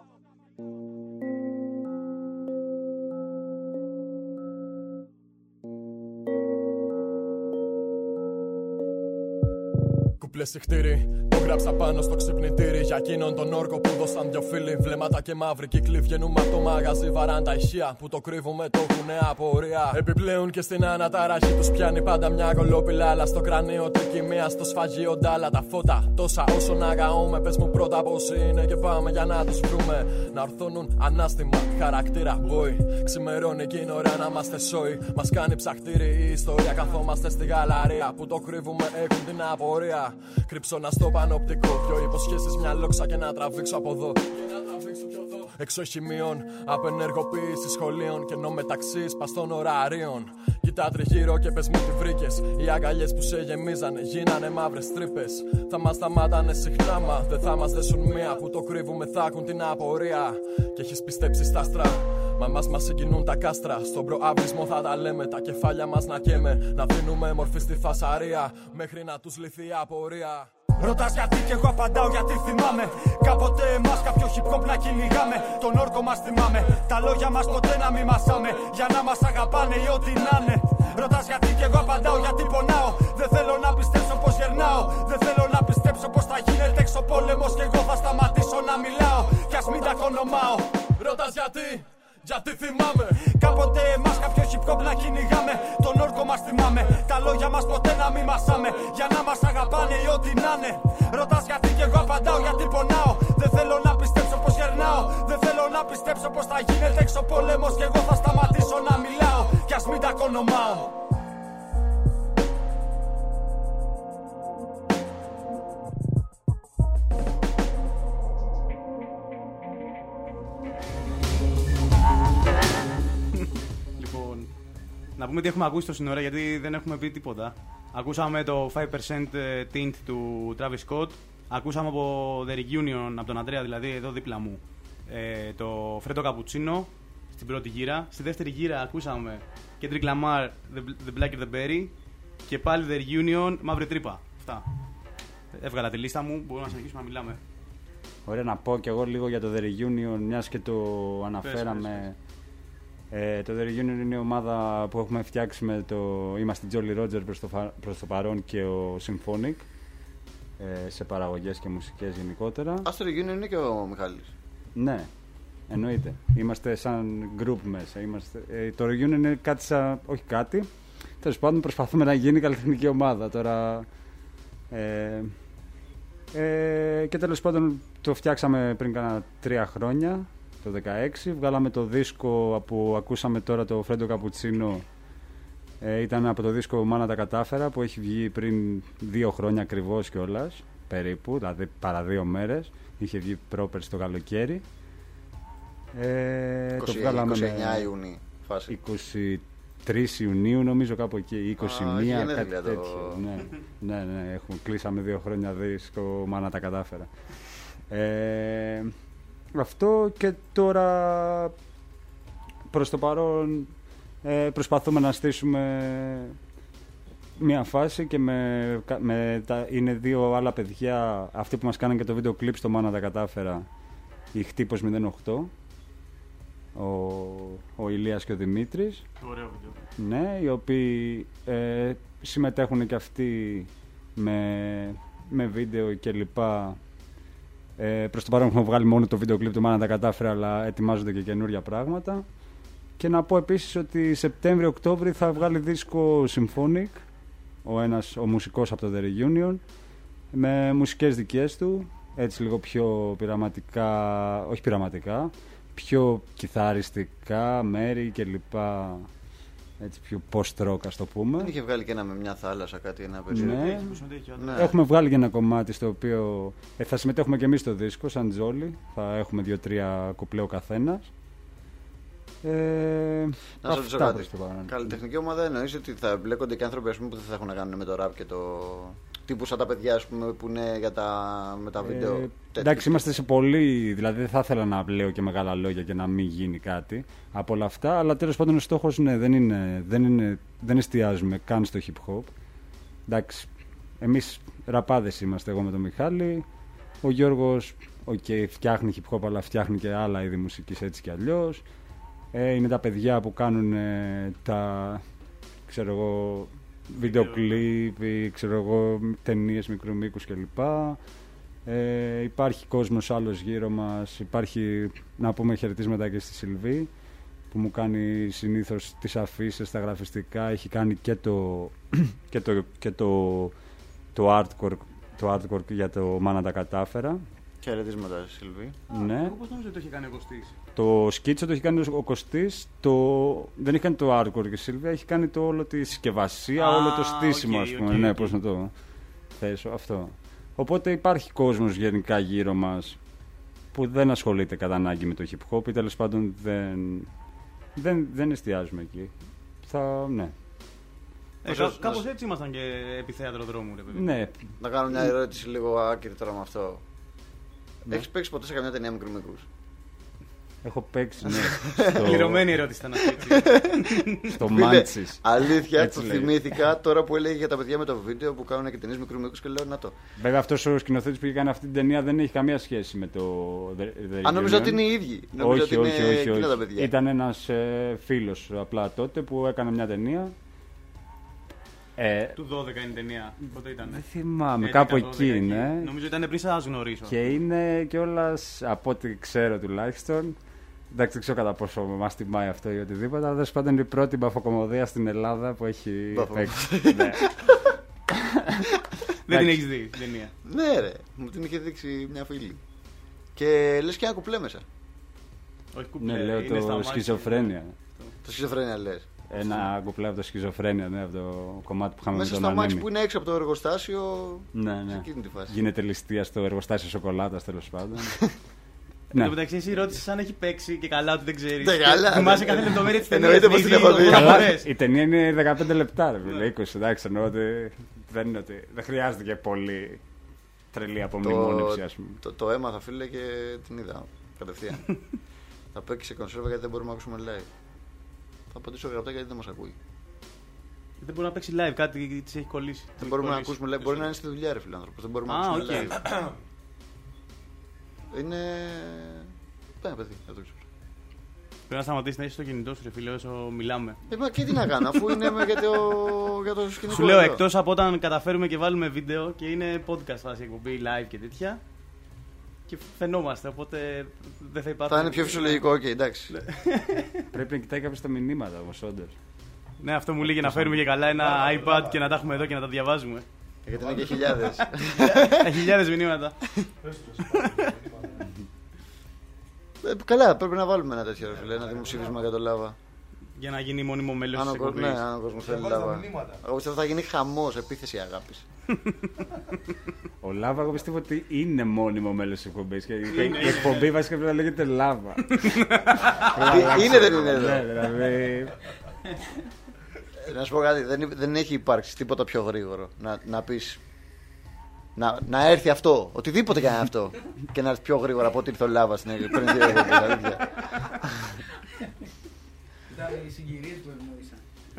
Κουπλές συχτήρι, το γράψα πάνω στο ξυπνητήρι. Για εκείνον τον όρκο που δώσαν δυο φίλοι. Βλέμματα και μαύροι κύκλοι βγαίνουμε από το μαγαζί. Βαράν τα ηχεία που το κρύβουμε, το έχουνε απορία. Επιπλέον και στην αναταραχή τους πιάνει πάντα μια κολόπηλα. Αλλά στο κρανίο τρικυμία, στο σφαγείο ντάλα. Τα φώτα τόσα όσο να γαούμε. Πες μου πρώτα πως είναι και πάμε για να τους βρούμε. Να ορθώνουν ανάστημα, χαρακτήρα boy. Ξημερώνει εκείνη ώρα να είμαστε σόι. Μας κάνει ψαχτήρι η ιστορία. Καθόμαστε στη γαλαρία που το κρύβουμε, έχουν την απορία. Κρύψω να στο πανοπτικό. Πιο υποσχέσεις μια λόξα και να τραβήξω από εδώ. Εξοχημείων, απενεργοποίηση σχολείων και ενώ μεταξύ σπαστών ωραρίων. Κοιτά τριγύρω και πες μου τι βρήκες. Οι αγκαλιές που σε γεμίζανε γίνανε μαύρες τρύπες. Θα μας σταμάτανε συχνά, μα δεν θα μας δέσουν μία. Που το κρύβουμε θα έχουν την απορία. Και έχεις πιστέψει στα άστρα. Μα μας μας συγκινούν τα κάστρα. Στον προαύλισμό θα τα λέμε. Τα κεφάλια μας να καίμε. Να δίνουμε μορφή στη φασαρία. Μέχρι να τους λυθεί η απορία. Ρωτάς γιατί κι εγώ απαντάω γιατί θυμάμαι. Κάποτε εμάς κάποιο hip hop να κυνηγάμε. Τον όρκο μας θυμάμαι. Τα λόγια μας ποτέ να μη μασάμε. Για να μας αγαπάνε ή ό,τι να είναι. Ρωτάς γιατί κι εγώ απαντάω γιατί πονάω. Δεν θέλω να πιστέψω πως γερνάω. Δεν θέλω να πιστέψω πως θα γίνεται έξω πόλεμος. Κι εγώ θα σταματήσω να μιλάω. Κι ας μην τα κονομάω. Ρωτάς γιατί. Γιατί θυμάμαι. Κάποτε εμάς κάποιο hip hop να κυνηγάμε. Τον όρκο μας θυμάμαι. Τα λόγια μας ποτέ να μη μασάμε. Για να μας αγαπάνε ή ό,τι να είναι. Ρωτάς γιατί κι εγώ απαντάω γιατί πονάω. Δεν θέλω πούμε τι έχουμε ακούσει τόση ώρα, γιατί δεν έχουμε πει τίποτα. Ακούσαμε το five percent Tint του Travis Scott. Ακούσαμε από The Reunion, από τον Αντρέα δηλαδή, εδώ δίπλα μου, ε, το Freddo Cappuccino στην πρώτη γύρα. Στη δεύτερη γύρα ακούσαμε Kendrick Lamar, The, the Blacker the Berry. Και πάλι The Reunion, Μαύρη Τρύπα. Αυτά. Έβγαλα τη λίστα μου, μπορούμε να συνεχίσουμε να μιλάμε. Ωραία, να πω κι εγώ λίγο για το The Reunion, μιας και το αναφέραμε. Πες, πες, πες. Ε, το The Reunion είναι η ομάδα που έχουμε φτιάξει με το... Είμαστε Jolly Roger προς το, προς το παρόν και ο Symphonic. Ε, σε παραγωγές και μουσικές γενικότερα. Α, το Reunion είναι και ο Μιχάλης. Ναι, εννοείται. Είμαστε σαν group μέσα. Είμαστε... Ε, το Reunion είναι κάτι σαν... Όχι κάτι. Τέλος πάντων προσπαθούμε να γίνει καλλιτεχνική ομάδα τώρα. Ε, ε, και τέλος πάντων το φτιάξαμε πριν κάνα τρία χρόνια, το δύο χιλιάδες δεκαέξι. Βγάλαμε το δίσκο που ακούσαμε τώρα, το Freddo Cappuccino. Ε, ήταν από το δίσκο Μάνα τα κατάφερα, που έχει βγει πριν δύο χρόνια ακριβώς κιόλας, περίπου, δηλαδή παρά δύο μέρες. Είχε βγει πρόπερση το καλοκαίρι. Ε, είκοσι, το βγάλαμε είκοσι εννέα Ιουνίου φάση. είκοσι τρεις Ιουνίου νομίζω, κάπου εκεί, είκοσι μία, Α, κάτι το... τέτοιο. Ναι, ναι, ναι, έχουμε, κλείσαμε δύο χρόνια δίσκο Μάνα τα κατάφερα. Ε, αυτό, και τώρα προς το παρόν ε, προσπαθούμε να στήσουμε μια φάση και με, με τα, είναι δύο άλλα παιδιά, αυτοί που μας κάνανε και το βίντεο κλιπ στο Μάνα τα κατάφερα, η Χτύπος μηδέν οκτώ, ο, ο Ηλίας και ο Δημήτρης. Ωραίο βίντεο. Ναι, οι οποίοι ε, συμμετέχουν και αυτοί με, με βίντεο και λοιπά. Ε, προς το παρόν έχουμε βγάλει μόνο το βίντεο κλιπ του Μάνα τα κατάφερα, αλλά ετοιμάζονται και καινούρια πράγματα. Και να πω επίσης ότι Σεπτέμβριο-Οκτώβριο θα βγάλει δίσκο Symphonic, ο ένας ο μουσικός από το The Reunion, με μουσικές δικές του, έτσι λίγο πιο πειραματικά, όχι πειραματικά, πιο κιθαριστικά μέρη και λοιπά, έτσι πιο post-rock, ας το πούμε. Δεν είχε βγάλει και ένα με μια θάλασσα, κάτι, ένα περίεργο. Ναι. Ναι. Έχουμε βγάλει και ένα κομμάτι στο οποίο ε, θα συμμετέχουμε και εμείς στο δίσκο, σαν Τζόλι. Θα έχουμε δύο-τρία κουπλέ ο καθένας. Ε, να σα ρωτήσω κάτι. Καλλιτεχνική ομάδα εννοείς ότι θα μπλέκονται και άνθρωποι, ας πούμε, που δεν θα έχουν να κάνουν με το rap και το. Τύπου σαν τα παιδιά, ας πούμε, που είναι για τα... με τα βίντεο. Ε, εντάξει, είμαστε σε πολύ. Δηλαδή, δεν θα ήθελα να λέω και μεγάλα λόγια και να μην γίνει κάτι από όλα αυτά. Αλλά τέλος πάντων, ο στόχος ναι, δεν, είναι, δεν, είναι, δεν εστιάζουμε καν στο hip hop. Εντάξει, εμείς ραπάδες είμαστε, εγώ με τον Μιχάλη. Ο Γιώργος, okay, φτιάχνει hip hop, αλλά φτιάχνει και άλλα είδη μουσικής έτσι κι αλλιώς. Ε, είναι τα παιδιά που κάνουν ε, τα, ξέρω εγώ, βίντεο κλιπ, ξέρω εγώ, ταινίες μικρού μήκους κλπ. Ε, υπάρχει κόσμος άλλος γύρω μας. Υπάρχει, να πούμε, χαιρετίσματα και στη Σιλβή, που μου κάνει συνήθως τις αφήσεις, τα γραφιστικά. Έχει κάνει και το, και το, και το, το, artwork, το artwork για το Μάνα τα κατάφερα. Χαιρετίσματα, Σιλβή. Ναι. Πώς νόμιζα ότι το είχε κάνει ο Κωστής. Το σκίτσο το έχει κάνει ο Κωστής, το... δεν έχει κάνει το artwork και η Σίλβια, έχει κάνει το όλο τη συσκευασία, ah, όλο το στήσιμο, okay, ας πούμε. Okay, ναι, okay. Πώς να το θέσω αυτό. Οπότε υπάρχει κόσμος γενικά γύρω μας που δεν ασχολείται κατά ανάγκη με το hip hop ή τέλος πάντων δεν, δεν, δεν εστιάζουμε εκεί. Θα, ναι. Ε, κά, κάπως έτσι ήμασταν και επί θέατρο δρόμου, ρε παιδί. Ναι. Να κάνω μια ερώτηση λίγο άκυρη τώρα με αυτό. Ναι. Έχεις παίξει ποτέ σε καμιά ταινία μικρού μήκους? Έχω παίξει, ναι. Στο... Πληρωμένη ερώτηση ήταν αυτή. Στο Μάντσις. Αλήθεια, το θυμήθηκα τώρα που έλεγε για τα παιδιά με το βίντεο που κάνουν και ταινίες μικρού μήκους και λέω να το. Βέβαια, αυτός ο σκηνοθέτης που είχε κάνει αυτή την ταινία δεν έχει καμία σχέση με το. Αν νομίζω ότι είναι οι ίδιοι. Όχι, όχι, όχι, όχι, όχι. Τα παιδιά. Ήταν ένας ε, φίλος απλά τότε που έκανε μια ταινία. Ε, του δώδεκα είναι η ταινία. Πότε ήταν? Δεν θυμάμαι, ε, κάπου εκεί είναι. Νομίζω ήταν πριν σας γνωρίσω. Και είναι κιόλας, από ό,τι ξέρω τουλάχιστον. Εντάξει, δεν ξέρω κατά πόσο μας τιμάει αυτό ή οτιδήποτε. Αλλά τέλος πάντων είναι η πρώτη μπαφοκομωδία στην Ελλάδα που έχει παίξει. Ναι. Δεν την έχεις δει την ταινία? Ναι, ρε, μου την είχε δείξει μια φίλη. Και λες και ένα κουπλέ μέσα. Όχι κουπλέ. Ναι, λέω το Σχιζοφρένεια. Το Σχιζοφρένεια λες. Ένα κουπλέ από το Σχιζοφρένεια, ναι, από το κομμάτι που είχαμε μέσα με τον στο μάξι που είναι έξω από το εργοστάσιο. Ναι, ναι. Εκείνη τη φάση. Γίνεται ληστεία στο εργοστάσιο σοκολάτας, τέλος πάντων. Εν τω μεταξύ, εσύ ρώτησε αν έχει παίξει και καλά ότι δεν ξέρει. Ναι, καλά. Θυμάσαι κάθε λεπτομέρεια τη ταινία. Εννοείται πως την έχω δει. Η ταινία είναι δεκαπέντε λεπτά, ρε φίλε. είκοσι, εντάξει, εννοώ ότι δεν είναι ότι. Δεν χρειάζεται και πολύ τρελή απομνημόνευση, ας πούμε. Το, το έμαθα, φίλε, και την είδα κατευθείαν. Θα παίξει σε κονσέρβα γιατί δεν μπορούμε να ακούσουμε live. Θα απαντήσω γραπτά γιατί δεν μας ακούει. Δεν μπορεί να παίξει live, κάτι τη έχει κολλήσει. Δεν μπορούμε να ακούσουμε live. Μπορεί να είναι στη δουλειά, ρε φίλε άνθρωπο. Δεν μπορούμε να ακούσουμε live. Είναι. Πέρα, παιδί, δεν το ξέρω. Πρέπει να σταματήσει να έχει το κινητό σου, ρε φίλε, όσο μιλάμε. Ε, μα και τι να κάνω, αφού είναι για το, για το σκηνικό. Σου λέω, εκτός από όταν καταφέρουμε και βάλουμε βίντεο και είναι podcast φάση εκπομπή, live και τέτοια. Και φαινόμαστε, οπότε δεν θα υπάρχει. Θα είναι πιο φυσιολογικό, οκ, okay, εντάξει. Πρέπει να κοιτάει κάποιο τα μηνύματα όμως, όντως. Ναι, αυτό μου λέγει να φέρουμε και καλά ένα iPad και να τα έχουμε εδώ και να τα διαβάζουμε. Γιατί είναι και χιλιάδες. Χιλιάδες μηνύματα. Ε, καλά, πρέπει να βάλουμε ένα τέτοιο, φίλε, ένα δημοψήφισμα για το Λάβα. Για να γίνει μόνιμο μέλος της εκπομπής. Ναι, αν ο κόσμος θέλει Λάβα. Εγώ πιστεύω θα γίνει χαμός, επίθεση αγάπης. Ο Λάβα, εγώ πιστεύω ότι είναι μόνιμο μέλος της εκπομπής. Και η εκπομπή βασικά πρέπει να λέγεται Λάβα. Είναι, δεν είναι εδώ. Ναι, δηλαδή. Να σου πω κάτι, δεν, δεν έχει υπάρξει τίποτα πιο γρήγορο. Να, να πεις. Να, να έρθει αυτό, οτιδήποτε κάνει αυτό. Και να έρθει πιο γρήγορα από ότι ήρθε ο Λάβα στην πριν δύο ώρες. Ήταν οι συγκυρίες που ευνοήσαν.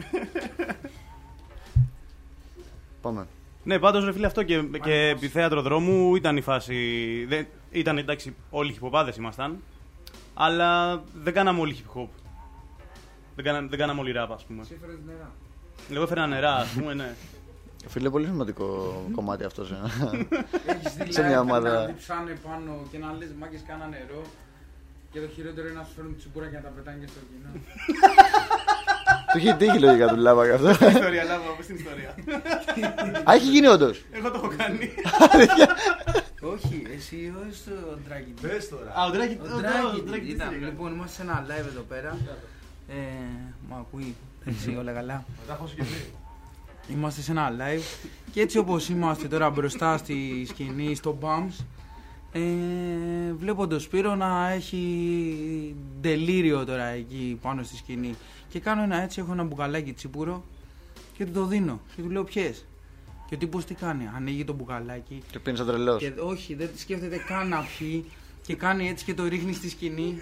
Πάμε. Ναι, πάντως ρε φίλε, αυτό και, και επί θέατρο δρόμου ήταν η φάση. Δεν, ήταν εντάξει, όλοι χιποπάδες ήμασταν. Αλλά δεν κάναμε όλοι hip hop. Δεν κάναμε, δεν κάναμε όλοι ράπ, ας πούμε. Εσύ έφερες νερά. Εγώ έφερα νερά, ας πούμε, ναι. Φίλε, πολύ σημαντικό κομμάτι αυτό σε, Έχεις δει σε μια live ομάδα. να διψάνε πάνω και να λες μάγκες κάνα νερό. Και το χειρότερο είναι να σου φέρουν τσιμπούρα και να τα πετάνε και στο κοινό. Του έχει τύχει λογικά του Λάβα και αυτό. Ιστορία, Λάβα, πες την ιστορία. Α, έχει γίνει όντως. Εγώ το έχω κάνει. Όχι, εσύ όχι στο Draghi. Πες τώρα. Α, ο Draghi. Ο Draghi ήταν. Λοιπόν, είμαστε σε ένα live εδώ πέρα. Μα ακούει, εσύ όλα καλά. Μετά έχω σκεφτεί. Είμαστε σε ένα live και έτσι όπως είμαστε τώρα μπροστά στη σκηνή, στο Bums, ε, βλέπω τον Σπύρο να έχει τελείριο τώρα εκεί πάνω στη σκηνή και κάνω ένα έτσι, έχω ένα μπουκαλάκι τσίπουρο και του το δίνω και του λέω πιες. Και ο τύπος τι κάνει, ανοίγει το μπουκαλάκι και πίνει σαν τρελός. Και όχι, δεν σκέφτεται καν να πιει και κάνει έτσι και το ρίχνει στη σκηνή.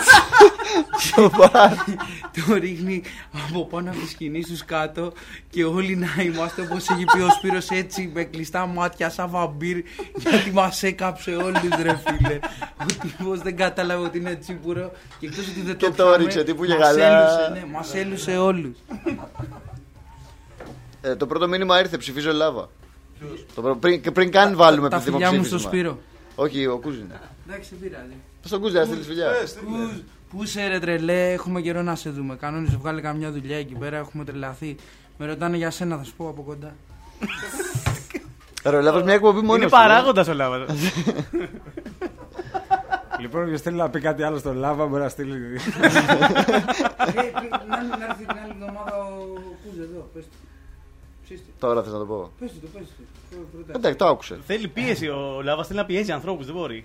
Το ρίχνει από πάνω από τη σκηνή στους κάτω και όλοι να είμαστε όπως έχει πει ο Σπύρος έτσι με κλειστά μάτια σαν βαμπύρ γιατί μας έκαψε όλους ρε φίλε. Ο τύπος δεν κατάλαβε ότι είναι τσίπουρο και εκτός ότι δεν το το ρίξε, τι που είχε μας καλά. έλουσε, ναι, μας έλουσε όλους. Ε, το πρώτο μήνυμα ήρθε, ψηφίζω Λάβα. Το προ... πριν, πριν καν βάλουμε τα το φιλιά μου δημοψήφισμα. στο Σπύρο. Όχι, ο Κούζιν. Εντάξει, δεν πειράζει. Πώς τον Κούζιν, να στείλεις φιλιά. Πού σε ρε τρελέ, έχουμε καιρό να σε δούμε. Κανόνισε βγάλε καμιά δουλειά εκεί πέρα, έχουμε τρελαθεί. Με ρωτάνε για σένα, θα σου πω από κοντά. Ρε, ο Λάβας μια εκπομπή μόνος. Είναι παράγοντας ο Λάβας. Λοιπόν, όποιος θέλει να πει κάτι άλλο στον Λάβα μπορεί να στείλει. Να έρθει την άλλη εβδομάδα ο Κούζ εδώ, πες του. Τώρα θες να το πω. Πες του το, πες του. Εντάξει, το άκουσε. Θέλει πίεση ο Λάβας, θέλει να πιέζει ανθρώπους, δεν μπορεί.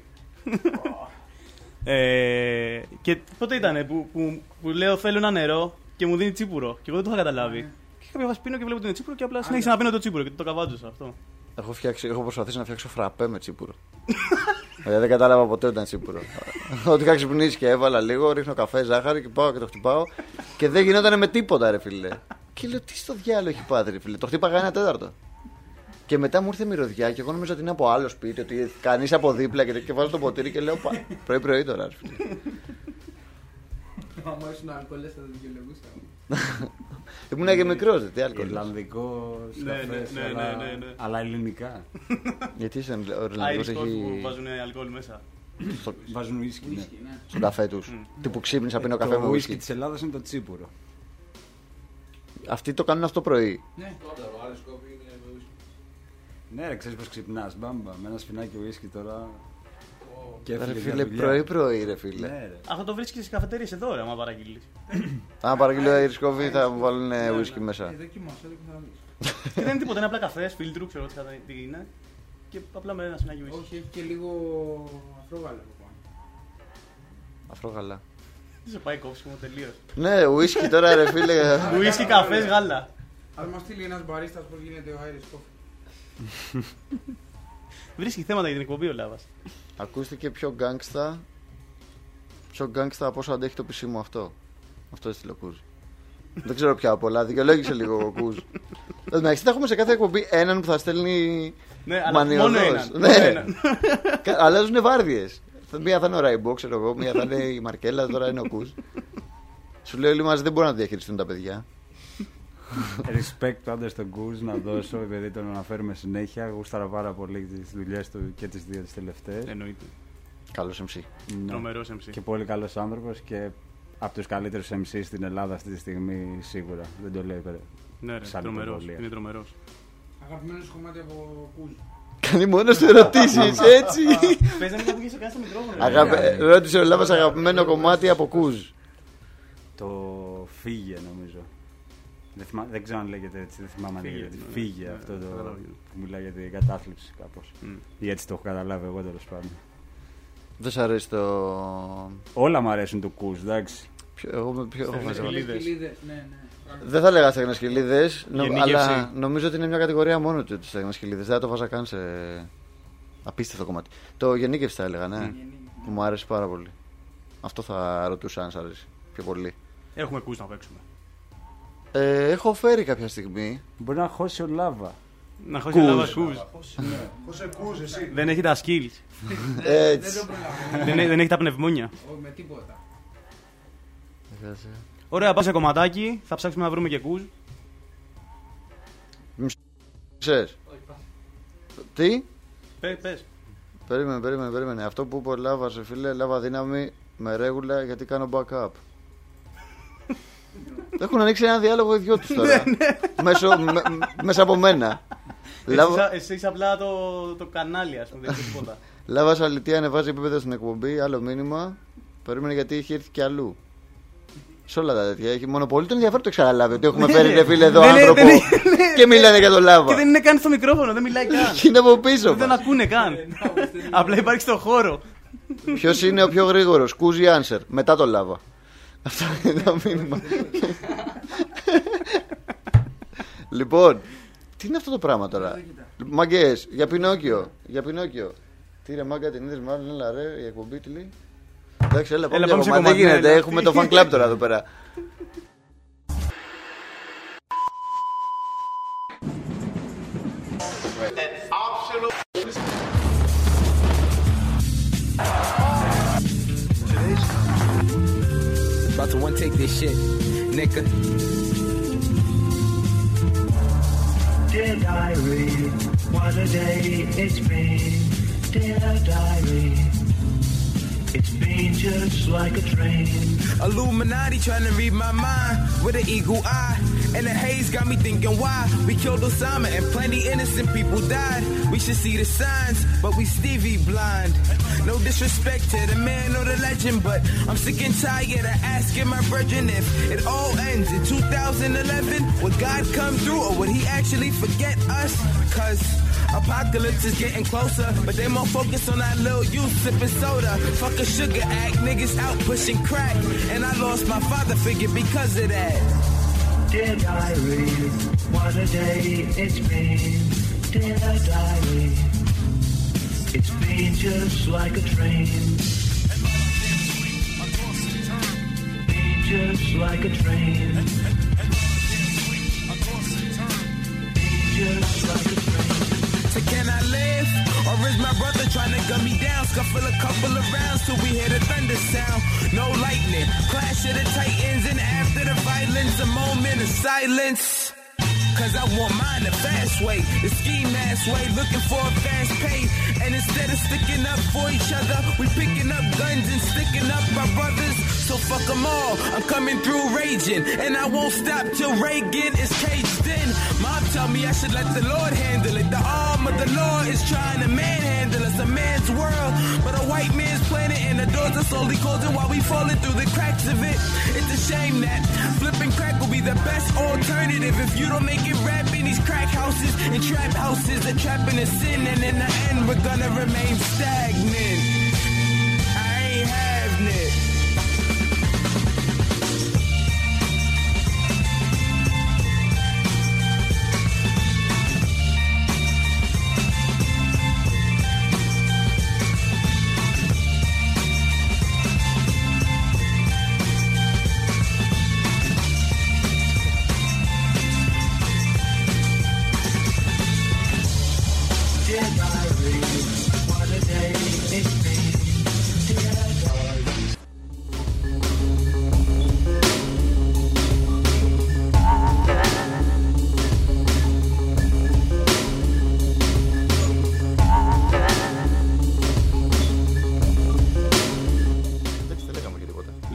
Ε, και πότε ήταν που, που, που λέω θέλω ένα νερό και μου δίνει τσίπουρο και εγώ δεν το είχα καταλάβει. Yeah. Και κάποια φάση πίνω και βλέπω ότι είναι τσίπουρο και απλά συνέχισα να πίνω το τσίπουρο και το καβάτζωσα αυτό. Έχω, φτιάξει, έχω προσπαθήσει να φτιάξω φραπέ με τσίπουρο. Δηλαδή δεν κατάλαβα ποτέ ότι ήταν τσίπουρο. Ότι είχα ξυπνήσει και έβαλα λίγο, ρίχνω καφέ, ζάχαρη και πάω και το χτυπάω και δεν γινόταν με τίποτα ρε φίλε. Και λέω τι στο διάλογο έχει πάθει ρε φίλε. Το χτύπαγα ένα τέταρτο. Και μετά μου ήρθε μυρωδιά και εγώ νομίζω ότι είναι από άλλο σπίτι, ότι κανείς από δίπλα και, και βάζω το ποτήρι και λέω πρωί-πρωί τώρα. Αν ήσουν αλκοολές θα το δικαιολογούσα. Ήμουν και μικρός, τι αλκοολές. Ιρλανδικό καφές, αλλά ελληνικά. Γιατί είσαι ο Ιρλανδικός έχει... που βάζουν αλκοόλ μέσα. Βάζουν ουίσκι στον καφέ τους. Τι που ξύπνησα πίνω καφέ με ουίσκι. Το ουίσκι. ουίσκι της Ελλάδας είναι το τσίπουρο. Αυτοί το κάνουν αυτό πρωί. Ναι, ρε, ξέρεις πως ξυπνάς, μπάμπα, με ένα σφινάκι ουίσκι τώρα. Και ρε φίλε, πρωί-πρωί ρε φίλε. Ναι, ρε. Αυτό το βρίσκεις στις καφετέρειες εδώ, ρε, άμα παραγγείλεις. Αν παραγγείλω Irish coffee θα μου βάλουν ουίσκι μέσα. Εδώ κοιμάσαι, εδώ και θα δεις. Και δεν είναι τίποτα, είναι απλά καφές, φίλτρου, ξέρω τι είναι. Και απλά με ένα σφινάκι ουίσκι. Όχι, έχει και λίγο αφρόγαλο από πάνω. Αφρό γάλα. Σε πάει κόψιμο τελείως. Ναι, ουίσκι τώρα ρε φίλε. Ουίσκι, καφές, γάλα. Αν μας στείλει ένας μπαρίστας πώς γίνεται ο Irish coffee. Βρίσκει θέματα για την εκπομπή ο Λάβας. Ακούστηκε πιο γκάγκστα. Πιο γκάγκστα από όσο αντέχει το πισί μου αυτό. Αυτό έστειλε ο Κούζ. Δεν ξέρω πια πολλά, δικαιολόγησε λίγο ο Κούζ. Εντάξει, θα έχουμε σε κάθε εκπομπή έναν που θα στέλνει. Ναι, αλλά μόνο έναν. Ναι. Αλλάζουν βάρδιες. Μία θα είναι ο Ράιμπο, ξέρω εγώ, μία θα είναι η Μαρκέλα, τώρα είναι ο Κούζ. Σου λέει όλοι μαζί δεν μπορούν να διαχειριστούν τα παιδιά. Respect πάντα στον Κούζ να δώσω, επειδή τον αναφέρουμε συνέχεια. Γούσταρα πάρα πολύ τις δουλειές του και τις δύο τις τελευταίες. Εννοείται. Καλός εμ σι. Ναι. Τρομερός εμ σι. Και πολύ καλός άνθρωπος και από τους καλύτερους εμ σι στην Ελλάδα αυτή τη στιγμή σίγουρα. Δεν το λέει πέρα. Ναι, ρε, τρομερός. Είναι τρομερός. Αγαπημένος κομμάτι από Κούζ. Κάνει μόνο του ερωτήσεις, έτσι. Πες να μην το βγεις σε κάθε μικρόφωνο. Ρώτησε ο Λάβας αγαπημένο κομμάτι από Κούζ. Το φύγε νομίζω. Δεν, θυμά... δεν ξέρω αν λέγεται έτσι, δεν θυμάμαι αν λέγεται. Φύγε αυτό το που μιλάει για την κατάθλιψη κάπως. Ή έτσι το έχω καταλάβει εγώ τέλος πάντων. Δεν σ' αρέσει το. Όλα μου αρέσουν το Κούζ, εντάξει. Εγώ με ποιο έχω βάζει. Ναι, ναι. Δεν θα λέγα στεγνασκυλίδες, αλλά νομίζω ότι είναι μια κατηγορία μόνο του στεγνασκυλίδες. Δεν θα το βάζα καν σε απίστευτο κομμάτι. Το γενίκευση θα έλεγα, ναι. Που μου άρεσε πάρα πολύ. Αυτό θα ρωτούσα αν σ' αρέσει πιο πολύ. Έχουμε Κούζ να παίξουμε. Ε, έχω φέρει κάποια στιγμή. Μπορεί να χώσει ο Λάβα. Να χώσει ο Λάβα Κούζ. Χώσε Κούζ, εσύ. Δεν έχει τα skills. Έτσι. Δεν έχει τα πνευμόνια. Με τίποτα. Ωραία, πάμε σε κομματάκι. Θα ψάξουμε να βρούμε και Κούζ. Ξέρεις. Τι? Πες, πες. Περίμενε, περίμενε, περίμενε. Αυτό που είπε ο Λάβα, σε φίλε, Λάβα δύναμη με ρέγουλα γιατί κάνω backup. Έχουν ανοίξει ένα διάλογο οι δυο τους τώρα. Μέσω, με, μέσα από μένα. Εσύ είσαι απλά το, το κανάλι, ας πούμε, δεν έχει τίποτα. Λάβας αλητία ανεβάζει επίπεδο στην εκπομπή, άλλο μήνυμα. Περίμενε γιατί έχει έρθει κι αλλού. Σε όλα τα τέτοια. Έχει μόνο πολύ τον ενδιαφέρον το καταλάβει ότι έχουμε φέρει ρε φίλε εδώ άνθρωπο και μιλάνε για τον Λάβα. Και δεν είναι καν στο μικρόφωνο, δεν μιλάει καν. Είναι από πίσω. Δεν ακούνε καν. Απλά υπάρχει στο χώρο. Ποιος είναι ο πιο γρήγορος, Κούζ ή Άνσερ, μετά τον Λάβα. Αυτό είναι το μήνυμα. Λοιπόν, τι είναι αυτό το πράγμα τώρα. Μαγκές, για Πινόκιο. Για Πινόκιο. Τι ρε μάγκα την είδες μάλλον, έλα ρε, η εκπομπή τι λέει. Εντάξει, έλα πάμε, πάμε δεν γίνεται, έχουμε το fan club τώρα εδώ πέρα. About to one take this shit, nigga. Dear diary, what a day it's been. Dear diary, it's been just like a train. Illuminati trying to read my mind with an eagle eye. And the haze got me thinking why we killed Osama and plenty innocent people died. We should see the signs, but we Stevie blind. No disrespect to the man or the legend, but I'm sick and tired of asking my virgin if it all ends in two thousand eleven. Would God come through or would he actually forget us? Cause apocalypse is getting closer, but they more focused on that little youth sipping soda. Fuck a sugar act, niggas out pushing crack. And I lost my father figure because of that. Dear diary, what a day it's been. Dear diary, it's been just like a train. Been just like a train. Been just like a train. So can I live? Or is my brother trying to gun me down? Scuffle a couple of rounds till we hear the thunder sound. No lightning, clash of the titans. And after the violence, a moment of silence. Cause I want mine the fast way, the ski mask way, looking for a fast pay. And instead of sticking up for each other, we picking up guns and sticking up our brothers. So fuck them all, I'm coming through raging. And I won't stop till Reagan is caged in. Mom tell me I should let the Lord handle it. The arm of the Lord is trying to manhandle us, a man's world. But a white man's planet and the doors are slowly closing while we falling through the cracks of it. It's a shame that flipping crack will be the best alternative if you don't make it rap in these crack houses and trap houses that trapping us in, and in the end we're gonna remain stagnant. I ain't having it.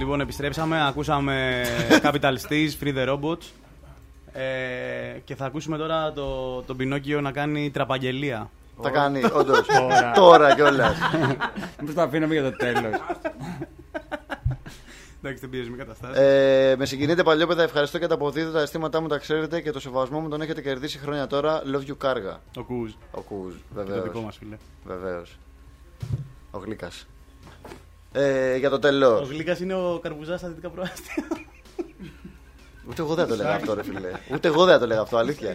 Λοιπόν, επιστρέψαμε, ακούσαμε Capital Steez, Free the Robots. Ε, και θα ακούσουμε τώρα το, τον Πινόκιο να κάνει τραπαγγελία. Θα κάνει, όντως. Τώρα κιόλας. Μήπως το αφήναμε για το τέλος. Εντάξει, δεν πιέζουμε καταστάσεις. Ε, με συγκινείτε παλιόπαιδα, ευχαριστώ και τα αποδίδω. Τα αισθήματά μου τα ξέρετε και το σεβασμό μου τον έχετε κερδίσει χρόνια τώρα. Love you, Κάργα. Ο Κούζ. Ο Κούζ, Το βεβαίως. δικό μας φίλε. Βεβαίως. Ο Γλύκας. Ε, για το τέλος. Ο Γλύκας είναι ο Καρπουζάς στα δυτικά προάστια. Ούτε εγώ δεν το λέγα αυτό, ρε φίλε. Ούτε εγώ δεν το λέγα αυτό, αλήθεια.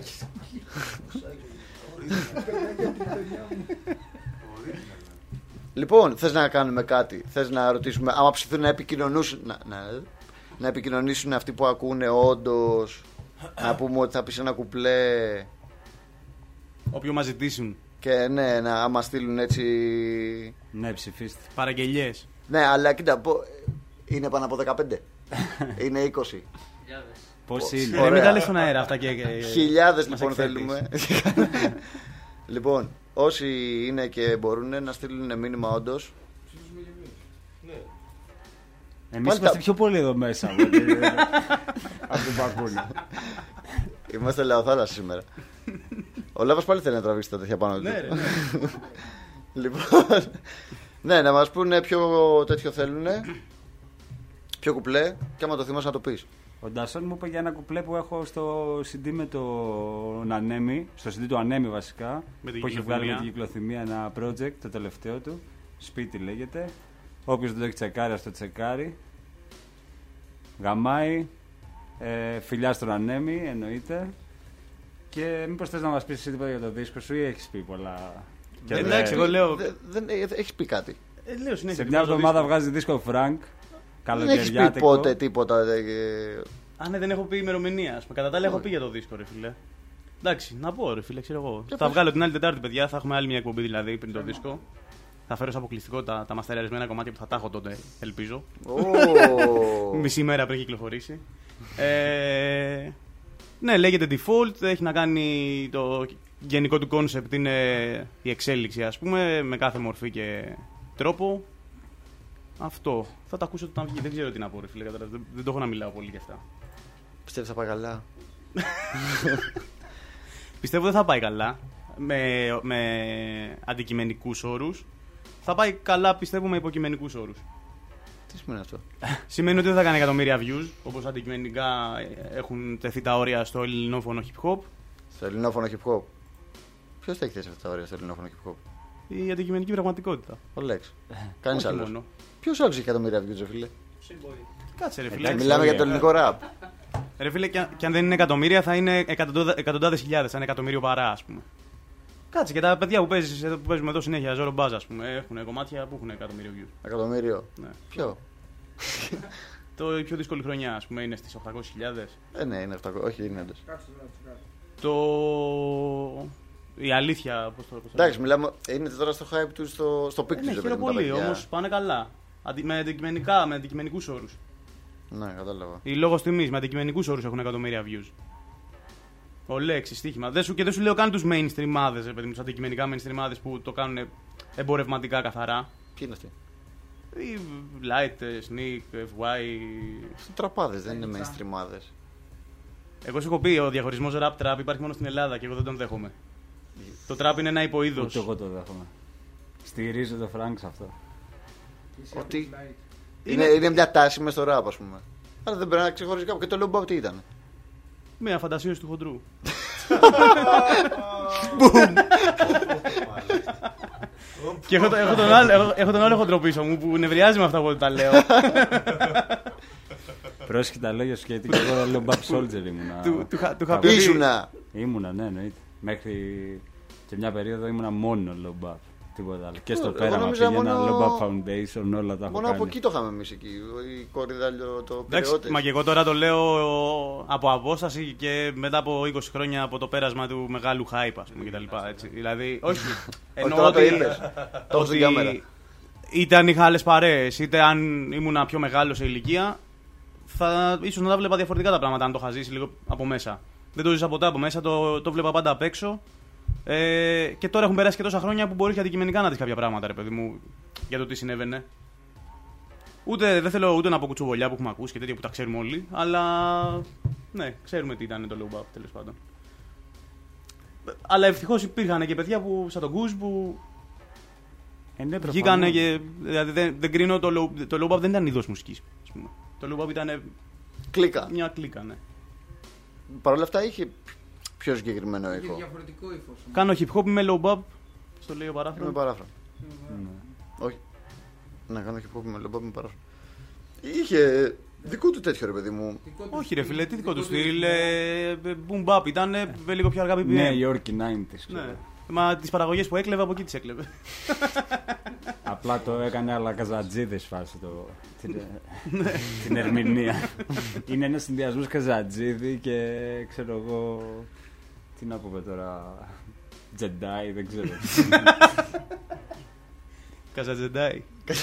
Λοιπόν, θες να κάνουμε κάτι? Θες να ρωτήσουμε, άμα ψηθούν να επικοινωνήσουν, να, να, να επικοινωνήσουν αυτοί που ακούνε όντως, να πούμε ότι θα πεις ένα κουπλέ. Όποιο μας ζητήσουν. Και ναι, να άμα στείλουν έτσι. Ναι, ψηφίστε. Παραγγελιές. Ναι, αλλά κοίτα, είναι πάνω από δεκαπέντε. Είναι είκοσι. Πώς είναι? Ε, μην τα λες στον αέρα αυτά και. Χιλιάδες λοιπόν θέλουμε. Λοιπόν, όσοι είναι και μπορούν να στείλουν μήνυμα όντως. Εμείς είμαστε πιο πολύ εδώ μέσα από τον Πακούνι. Είμαστε λαοθάλασσα σήμερα. Ο Λάβας πάλι θέλει να τραβήσει τα τέτοια πάνω του. Ναι, ναι. Λοιπόν, ναι, να μας πούνε ποιο τέτοιο θέλουν, ποιο κουπλέ, και άμα το θυμάσαι να το πεις. Ο Ντασόν μου είπε για ένα κουπλέ που έχω στο σι ντι με τον Ανέμι, στο σι ντι του Ανέμι βασικά, που έχει βγάλει με την κυκλοθυμία ένα project, το τελευταίο του, σπίτι λέγεται. Όποιος δεν το έχει τσεκάρει, ας το τσεκάρει. Γαμάει, ε, φιλιά στον Ανέμι, εννοείται. Και μήπως θες να μας πεις εσύ τίποτα για το δίσκο σου ή έχεις πει πολλά? Ε, εντάξει, εγώ λέω. Δεν έχεις πει κάτι. Ε, λέω συνέχεια. Σε μια εβδομάδα βγάζει δίσκο Frank. Δεν έχεις πει πότε τίποτα. Α, ναι, δεν έχω πει ημερομηνία. Κατά τα άλλα έχω πει για το δίσκο, ρε φίλε. Εντάξει, να πω, ρε φίλε, ξέρω εγώ. Θα βγάλω την άλλη Τετάρτη, παιδιά. Θα έχουμε άλλη μια εκπομπή δηλαδή πριν το δίσκο. Θα φέρω σε αποκλειστικότητα τα μαστεριαρισμένα κομμάτια που θα τα έχω τότε, ελπίζω. Μισή μέρα πριν κυκλοφορήσει. ε, ναι, λέγεται Default. Έχει να κάνει το γενικό του concept, είναι η εξέλιξη, ας πούμε, με κάθε μορφή και τρόπο. Αυτό. Θα το ακούσω όταν βγει. Δεν ξέρω τι να πω, ρε φίλε. Δεν, δεν το έχω να μιλάω πολύ γι' αυτά. Πιστεύεις θα πάει καλά? Πιστεύω δεν θα πάει καλά με, με αντικειμενικούς όρους. Θα πάει καλά, πιστεύω, με υποκειμενικούς όρους. Τι σημαίνει αυτό? Σημαίνει ότι δεν θα κάνει εκατομμύρια views, όπως αντικειμενικά έχουν τεθεί τα όρια στο ελληνόφωνο hip hop. Στο ελληνόφωνο hip hop. Ποιος θα έχει θέσει αυτά τα όρια στο ελληνόφωνο hip hop? Η αντικειμενική πραγματικότητα. Ο Λέξ. Κανείς άλλος. Μόνο. Ποιος άλλος έχει εκατομμύρια views, ρε φίλε? Κάτσε, ρε φίλε. Μιλάμε για το ελληνικό ραπ. Ρε φίλε, και αν, και αν δεν είναι εκατομμύρια, θα είναι εκατοντάδες χιλιάδες. Θα είναι εκατομμύριο παρά, ας πούμε. Κάτσε, και τα παιδιά που, παίζεις, που παίζουμε εδώ συνέχεια, Ζόρο Μπάζ, ας πούμε, έχουν κομμάτια που έχουν εκατομμύριο views. Εκατομμύριο. Ναι. Ποιο? Το, η πιο δύσκολη χρονιά, ας πούμε, είναι στις οχτακόσιες χιλιάδες. Ε, ναι, είναι οχτακόσιες. Όχι, είναι όντως. Το. Η αλήθεια, πώς το. Εντάξει, μιλάμε. Είναι τώρα στο hype του, στο, στο πικ του. Ναι, χαίρομαι πολύ, όμως πάνε καλά. Αντι, με αντικειμενικά, με αντικειμενικούς όρους. Ναι, κατάλαβα. Οι λόγος τιμής, με αντικειμενικούς όρους έχουν εκατομμύρια views. Ο Λέξη, στοίχημα. Δεν σου, και δεν σου λέω καν τους mainstreamάδες, παιδί μου, τους αντικειμενικά mainstreamάδες που το κάνουν εμπορευματικά καθαρά. Ποιοι είναι αυτοί? Οι Light, Sneak, εφ γουάι. Τραπάδες, δεν είναι mainstreamάδες. Εγώ σου έχω πει, ο διαχωρισμός rap-trap υπάρχει μόνο στην Ελλάδα και εγώ δεν τον δέχομαι. Το trap είναι ένα υποείδος. Ούτε εγώ το δέχομαι. Στηρίζω το Frank σε αυτό. Ότι είναι, είναι μια τάση μες στο rap, ας πούμε. Αλλά δεν πρέπει να ξεχωρίζει κάπου. Και το Low Bob τι ήταν? Μια φαντασίωση του χοντρού. Και έχω, έχω, τον άλλο, έχω, έχω τον άλλο χοντρό πίσω μου που νευριάζει με αυτά που τα λέω. Πρόσεχε τα λόγια σου, γιατί και εγώ Low Bob Soldier ήμουνα. Του, του, του είχα πει. Ήσουνα. Ήμουνα, ναι, εννοείται. Μέχρι και μια περίοδο ήμουνα μόνο Low Bob. Τίποτα άλλο. Και στο πέραμα πήγαινα μόνο... Low Bob Foundation, όλα τα έχω μόνο κάνει. Από εκεί το είχαμε εμείς εκεί. Η κορυδάλιο το πειραιώτες. Μα και εγώ τώρα το λέω από απόσταση και μετά από είκοσι χρόνια από το πέρασμα του μεγάλου hype, ας πούμε, κτλ. Δηλαδή, όχι. Εννοώ ότι το έχω στην κάμερα. Είτε αν είχα άλλες παρέες, είτε αν ήμουν πιο μεγάλο σε ηλικία, θα ίσως να τα βλέπα διαφορετικά τα πράγματα αν το είχα ζήσει λίγο από μέσα. Δεν το ζήσα ποτέ από μέσα, το, το βλέπα πάντα απ' έξω. Ε, και τώρα έχουν περάσει και τόσα χρόνια που μπορεί και αντικειμενικά να δεις κάποια πράγματα, ρε παιδί μου, για το τι συνέβαινε. Ούτε, δεν θέλω ούτε να πω κουτσοβολιά που έχουμε ακούσει και τέτοια που τα ξέρουμε όλοι, αλλά ναι, ξέρουμε τι ήταν το low bap τέλος πάντων. Αλλά ευτυχώς υπήρχαν και παιδιά που, σαν τον Goose που ε, βγήκανε και. Δηλαδή δεν, δεν κρίνω το low, το low bap δεν ήταν είδος μουσικής. Το low bap ήταν. Κλίκα. Μια κλίκα, ναι. Παρ' όλα αυτά είχε πιο συγκεκριμένο ήχο. Είχε διαφορετικό ύφος. Κάνω hip hop με low bap. Στο λέει ο παράφρον. Με παράφρον. Mm. Όχι. Να κάνω hip hop με low bap με παράφρον. Είχε δικό του τέτοιο ρε παιδί μου. Όχι ρε φίλε, τι δικό του στυλ. Boom bap ήταν με λίγο πιο αργά μπι πι εμ. Νέα Υόρκη ενενήντα. Ναι. Μα τις παραγωγές που έκλεβε από εκεί τις έκλεβε. Απλά το έκανε αλλά καζατζίδες φάση το, την, την ερμηνεία. Είναι ένας συνδυασμός καζατζίδι και ξέρω εγώ. Τι να πούμε τώρα. Τζεντάι, δεν ξέρω. Καζατζεντάι.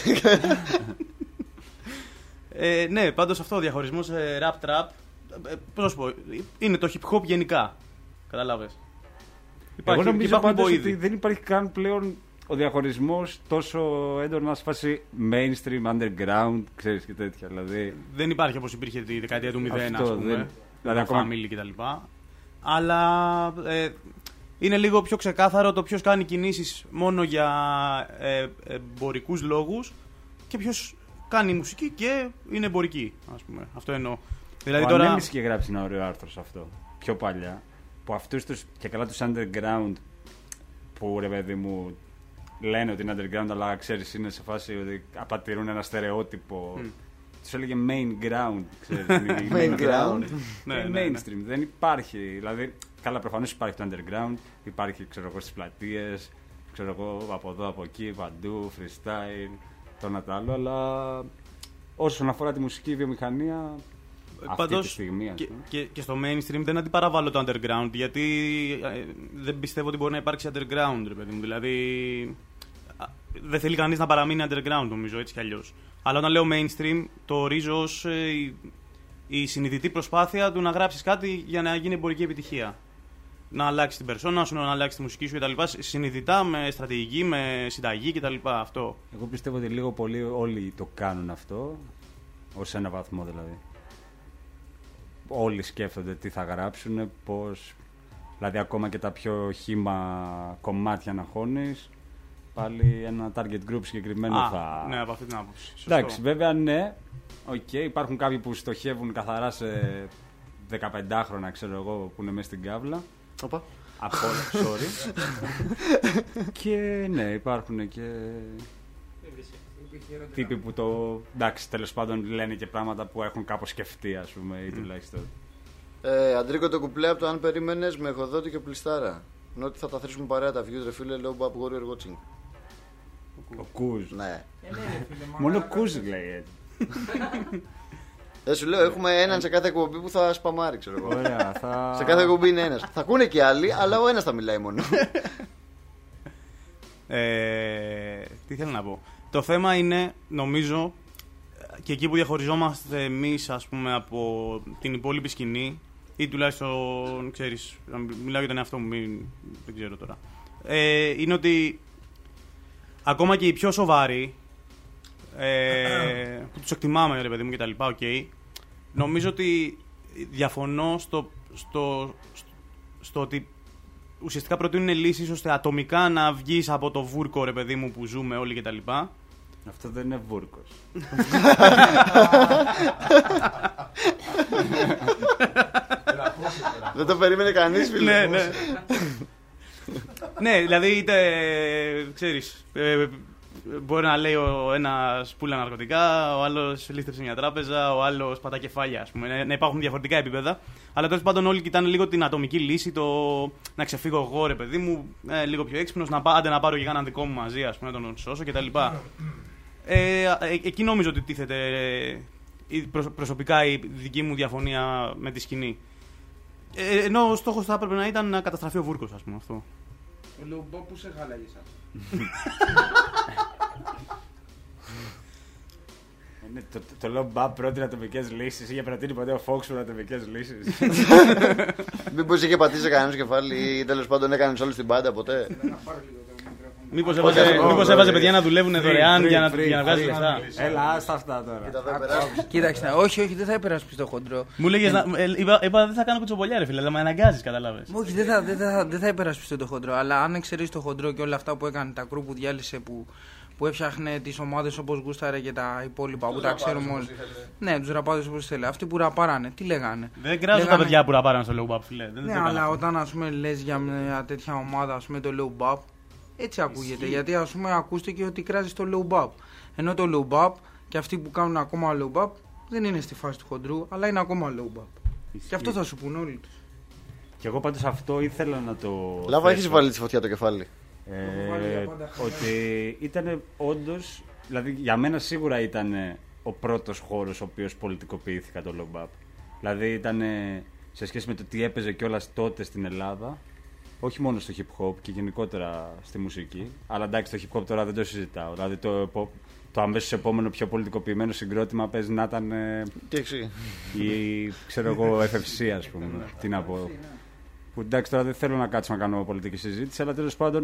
ε, ναι, πάντως αυτό ο διαχωρισμός ε, rap trap. Ε, πώς να σου πω, είναι το hip hop γενικά. Καταλάβες. Εγώ νομίζω πάντως ότι δεν υπάρχει καν πλέον ο διαχωρισμός τόσο έντονα σε φάση mainstream, underground, ξέρεις και τέτοια. Δηλαδή... Δεν υπάρχει όπως υπήρχε τη δεκαετία του μηδέν, ας πούμε, δεν... δηλαδή, το ακόμα... family κτλ. Αλλά ε, είναι λίγο πιο ξεκάθαρο το ποιος κάνει κινήσεις μόνο για ε, εμπορικούς λόγους και ποιος κάνει μουσική και είναι εμπορική, ας πούμε. Αυτό εννοώ. Δηλαδή, ο τώρα... Ανέμις είχε γράψει ένα ωραίο άρθρο σε αυτό, πιο παλιά. Που αυτούς τους και καλά τους underground που ρε παιδί μου λένε ότι είναι underground αλλά ξέρεις είναι σε φάση ότι απατηρούν ένα στερεότυπο. Mm. Τους έλεγε main ground, ξέρεις. main ground. Ναι, ναι, mainstream. Ναι. Δεν υπάρχει. Δηλαδή, καλά προφανώς υπάρχει το underground, υπάρχει ξέρω εγώ στις πλατείες, ξέρω εγώ από εδώ, από εκεί, παντού, freestyle, το ένα το άλλο, αλλά όσον αφορά τη μουσική βιομηχανία... Πάντως και, και, και στο mainstream δεν αντιπαραβάλλω το underground γιατί ε, δεν πιστεύω ότι μπορεί να υπάρξει underground ρε παιδί μου. Δηλαδή δεν θέλει κανείς να παραμείνει underground νομίζω έτσι κι αλλιώς. Αλλά όταν λέω mainstream το ορίζω ως ε, η, η συνειδητή προσπάθεια του να γράψεις κάτι για να γίνει εμπορική επιτυχία. Να αλλάξει την περσόνα σου, να αλλάξει τη μουσική σου κτλ. Συνειδητά, με στρατηγική, με συνταγή κτλ. Αυτό. Εγώ πιστεύω ότι λίγο πολύ όλοι το κάνουν αυτό, ως ένα βαθμό δηλαδή. Όλοι σκέφτονται τι θα γράψουν, πώς. Δηλαδή, ακόμα και τα πιο χύμα κομμάτια να χώνεις, πάλι ένα target group συγκεκριμένο Α, θα. Ναι, από αυτή την άποψη. Εντάξει, βέβαια, ναι. Okay, υπάρχουν κάποιοι που στοχεύουν καθαρά σε δεκαπεντάχρονα, ξέρω εγώ, που είναι μέσα στην κάβλα. Οπα. Από sorry. Και ναι, υπάρχουν και. Τύποι που το. Εντάξει, τέλος πάντων λένε και πράγματα που έχουν κάπως σκεφτεί, ας πούμε, ή τουλάχιστον. Ε, Αντρίκο το κουπλέ από το αν περίμενες με εχοδότη και πλιστάρα. Νότι θα τα θρήσουμε παρέα τα views, ρε φίλε, λέω από Warrior Watching. Ο Κούζ. Ναι. Μόνο ο Κούζ λέει έτσι. Δεν σου λέω, έχουμε έναν σε κάθε εκπομπή που θα σπαμάρει, ξέρω εγώ. Ωραία, θα... Σε κάθε εκπομπή είναι ένας. Θα ακούνε και άλλοι, αλλά ο ένας θα μιλάει μόνο. ε, τι θέλω να πω. Το θέμα είναι, νομίζω, και εκεί που διαχωριζόμαστε εμείς, ας πούμε, από την υπόλοιπη σκηνή, ή τουλάχιστον, ξέρεις, μιλάω για τον εαυτό μου, μην, δεν ξέρω τώρα, ε, είναι ότι ακόμα και οι πιο σοβαροί, ε, που τους εκτιμάμε, ρε παιδί μου, και τα λοιπά, okay, νομίζω ότι διαφωνώ στο, στο, στο, στο ότι ουσιαστικά προτείνουν λύσεις ώστε ατομικά να βγεις από το βούρκο, ρε παιδί μου, που ζούμε όλοι και τα λοιπά. Αυτό δεν είναι βούρκος. Δεν το περίμενε κανείς, φίλε. Ναι, ναι. Ναι, δηλαδή είτε, ξέρεις, ε, μπορεί να λέει ο ένας πουλά ναρκωτικά, ο άλλος λίστεψε μια τράπεζα, ο άλλος πατά κεφάλια, ας πούμε. Να υπάρχουν διαφορετικά επίπεδα. Αλλά τέλος πάντων όλοι κοιτάνε λίγο την ατομική λύση, το να ξεφύγω εγώ, ρε παιδί μου, ε, λίγο πιο έξυπνος, να, άντε να πάρω και έναν δικό μου μαζί, ας πούμε, να τον σώσω κτλ. Ε, ε, εκεί νομίζω ότι τίθεται ε, προσωπικά η δική μου διαφωνία με τη σκηνή. Ε, ενώ ο στόχος θα έπρεπε να ήταν να καταστραφεί ο βούρκος, ας πούμε, αυτό. Ο Λουμπό που σε χάλαγε εσάς. Είναι το, το, το λέω μπαμπ πρότεινε ατομικές λύσεις. Είχε προτείνει ποτέ ο Φόξουρ ατομικές λύσεις. Μήπως είχε πατήσει κανένας κεφάλι ή τέλος πάντων έκανες όλους την πάντα ποτέ. Μήπως έβαζε, μήπως έβαζε παιδιά να δουλεύουν δωρεάν για να, για να βγάζει λεφτά. Έλα, άστα αυτά τώρα. Κοίταξε, όχι, όχι, δεν θα υπερασπιστεί το χοντρό. Μου λέγες, είπα, είπα δεν θα κάνω κουτσομπολιά, ρε φίλε, αλλά με αναγκάζεις, καταλάβες. Όχι, δεν θα, δεν θα, δεν θα υπερασπιστεί το χοντρό, αλλά αν εξαιρείς το χοντρό και όλα αυτά που έκανε, τα κρού που διάλυσε, που, που έφτιαχνε τις ομάδες όπως γούσταρε και τα υπόλοιπα που τα ξέρουμε όλοι. Ναι, τους ραπάδες όπως θέλει. Αυτοί που ραπάρανε, τι λέγανε. Δεν κράζω τα παιδιά που ραπάρανε στο low bap, φίλε. Ναι, αλλά όταν ας πούμε λες για μια τέτοια ομάδα, ας πούμε το low bap. Έτσι ακούγεται, γιατί ας πούμε ακούστηκε ότι κράζει στο low bap. Ενώ το low bap και αυτοί που κάνουν ακόμα low bap δεν είναι στη φάση του χοντρού, αλλά είναι ακόμα low bap. Ισχύει. Και αυτό θα σου πούν όλοι τους. Και εγώ πάντως αυτό ήθελα να το. Λάβα, έχεις βάλει τη φωτιά το κεφάλι. Ε, ότι ήταν όντως, δηλαδή για μένα σίγουρα ήταν ο πρώτος χώρος ο οποίος πολιτικοποιήθηκα το low bap. Δηλαδή ήταν σε σχέση με το τι έπαιζε κιόλας τότε στην Ελλάδα. Όχι μόνο στο hip hop και γενικότερα στη μουσική. Αλλά εντάξει, το hip hop τώρα δεν το συζητάω. Δηλαδή το, το αμέσως επόμενο πιο πολιτικοποιημένο συγκρότημα παίζει να ήταν. Τι εξή. Ή ξέρω εγώ, εφ εφ σι, ας πούμε. Τι να πω. Που εντάξει, τώρα δεν θέλω να κάτσω να κάνω πολιτική συζήτηση, αλλά τέλος πάντων.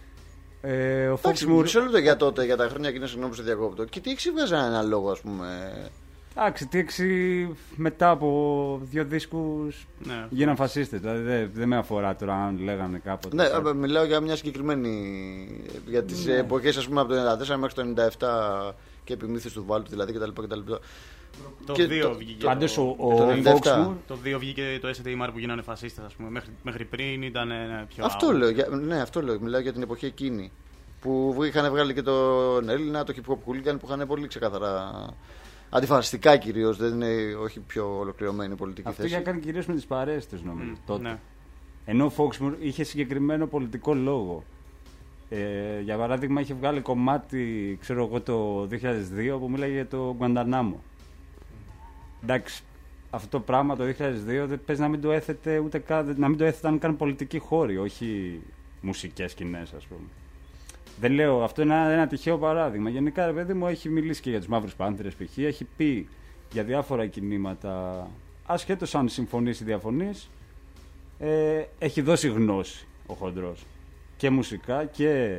Ε, ο εντάξει, μου μισό λεπτό για τότε, για τα χρόνια εκείνα, συγγνώμη σε διακόπτω. Και τι εξή βγάζανε ένα λόγο, ας πούμε. Εντάξει, τι έξι μετά από δύο δίσκους ναι, γίναν φασίστες. Δηλαδή δεν δε με αφορά τώρα αν λέγανε κάποτε. Ναι, α, μιλάω για μια συγκεκριμένη. Για τις ναι. εποχές, ας πούμε, από το ενενήντα τέσσερα μέχρι το ενενήντα επτά και επιμήθειες του Βάλτου δηλαδή κτλ. Το δύο βγήκε. Πάντως ο, ο, το, ο το δύο βγήκε το ες τι εμ αρ που γίνανε φασίστες, ας πούμε. Μέχρι, μέχρι πριν ήταν ναι, πιο. Αυτό λέω, για, ναι, αυτό λέω. Μιλάω για την εποχή εκείνη. Που είχαν βγάλει και τον Έλληνα, το hip hop hooligan που είχαν πολύ ξεκάθαρα. Αντιφασιστικά κυρίως, δεν είναι όχι πιο ολοκληρωμένη πολιτική αυτό θέση. Αυτό είχε κάνει κυρίως με τις παρέες τους, νομίζω. Mm, τότε. Ναι. Ενώ ο Foxmoor είχε συγκεκριμένο πολιτικό λόγο. Ε, για παράδειγμα, είχε βγάλει κομμάτι, ξέρω εγώ, το δύο χιλιάδες δύο που μίλαγε για το Γκουαντανάμο. Εντάξει, αυτό το πράγμα το δύο χιλιάδες δύο δεν παίζει να μην το έθετε ούτε καν, να μην το έθεταν καν πολιτικοί χώροι, όχι μουσικές σκηνές, ας πούμε. Δεν λέω, αυτό είναι ένα, ένα τυχαίο παράδειγμα. Γενικά, ρε παιδί μου, έχει μιλήσει και για τους Μαύρους Πάνθερες π.χ. Έχει πει για διάφορα κινήματα, ασχέτως αν συμφωνείς ή διαφωνείς, ε, έχει δώσει γνώση ο χοντρός. Και μουσικά και,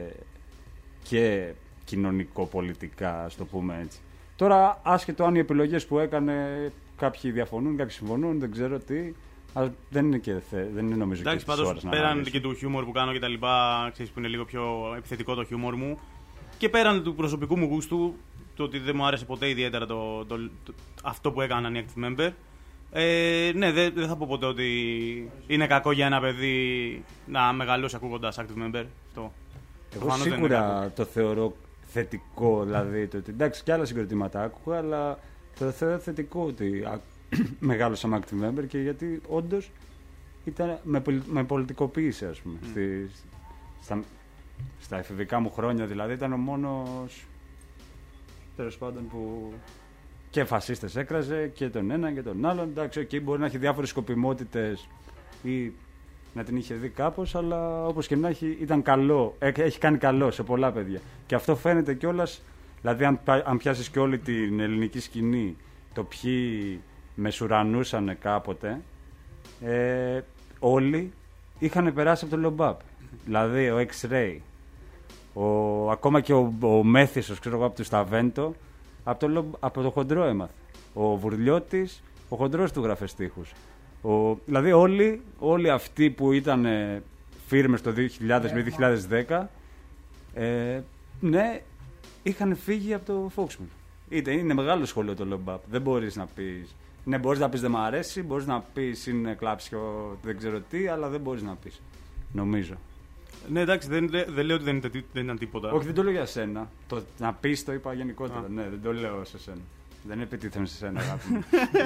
και κοινωνικο-πολιτικά, ας το πούμε έτσι. Τώρα, άσχετο αν οι επιλογές που έκανε κάποιοι διαφωνούν, κάποιοι συμφωνούν, δεν ξέρω τι. Αλλά δεν είναι, και θε, δεν είναι νομίζω. Εντάξει, πάντως πέραν και του χιούμορ που κάνω και τα λοιπά, ξέρεις που είναι λίγο πιο επιθετικό το χιούμορ μου. Και πέραν του προσωπικού μου γούστου, το ότι δεν μου άρεσε ποτέ ιδιαίτερα το, το, το, αυτό που έκαναν οι active member. Ε, ναι, δεν, δεν θα πω ποτέ ότι είναι κακό για ένα παιδί να μεγαλώσει ακούγοντας active member. Αυτό. Εγώ Φανώς σίγουρα το θεωρώ θετικό, δηλαδή το ότι εντάξει και άλλα συγκροτήματα άκουγα, αλλά το θεωρώ θετικό ότι μεγάλωσα με active member και γιατί όντως ήταν με, με πολιτικοποίηση, ας πούμε. Mm. Στη, στα, στα εφηβικά μου χρόνια δηλαδή ήταν ο μόνος τέλος πάντων που και φασίστες έκραζε και τον έναν και τον άλλον. Εντάξει, εκεί okay, μπορεί να έχει διάφορες σκοπιμότητες ή να την είχε δει κάπως, αλλά όπως και να έχει ήταν καλό, έχει κάνει καλό σε πολλά παιδιά. Και αυτό φαίνεται κιόλας, δηλαδή αν, αν πιάσεις και όλη την ελληνική σκηνή, το ποιοι μεσουρανούσαν κάποτε, ε, όλοι είχαν περάσει από το Low Bap. Δηλαδή ο X-Ray, ο, ακόμα και ο, ο Μέθησος, ξέρω εγώ, από το Σταβέντο, από το, από το χοντρό έμαθε. Ο Βουρλιώτης, ο χοντρός του γράφε στίχους. Ο, δηλαδή όλοι, όλοι αυτοί που ήταν ε, φίρμες το δύο χιλιάδες με δύο χιλιάδες δέκα, ε, ναι, είχαν φύγει από το Foxmoor. Είτε είναι μεγάλο σχολείο το Low Bap. Δεν μπορείς να πεις. Ναι, μπορείς να πεις δεν μ' αρέσει, μπορείς να πεις είναι κλάψιο, δεν ξέρω τι, αλλά δεν μπορείς να πεις. Νομίζω. Ναι, εντάξει, δεν, δεν λέω ότι δεν, ήταν, δεν ήταν τίποτα. Όχι, δεν το λέω για σένα. Το, να πεις το είπα γενικότερα. Ναι, δεν το λέω σε σένα. Δεν επιτίθεμαι σε σένα, αγάπη μου.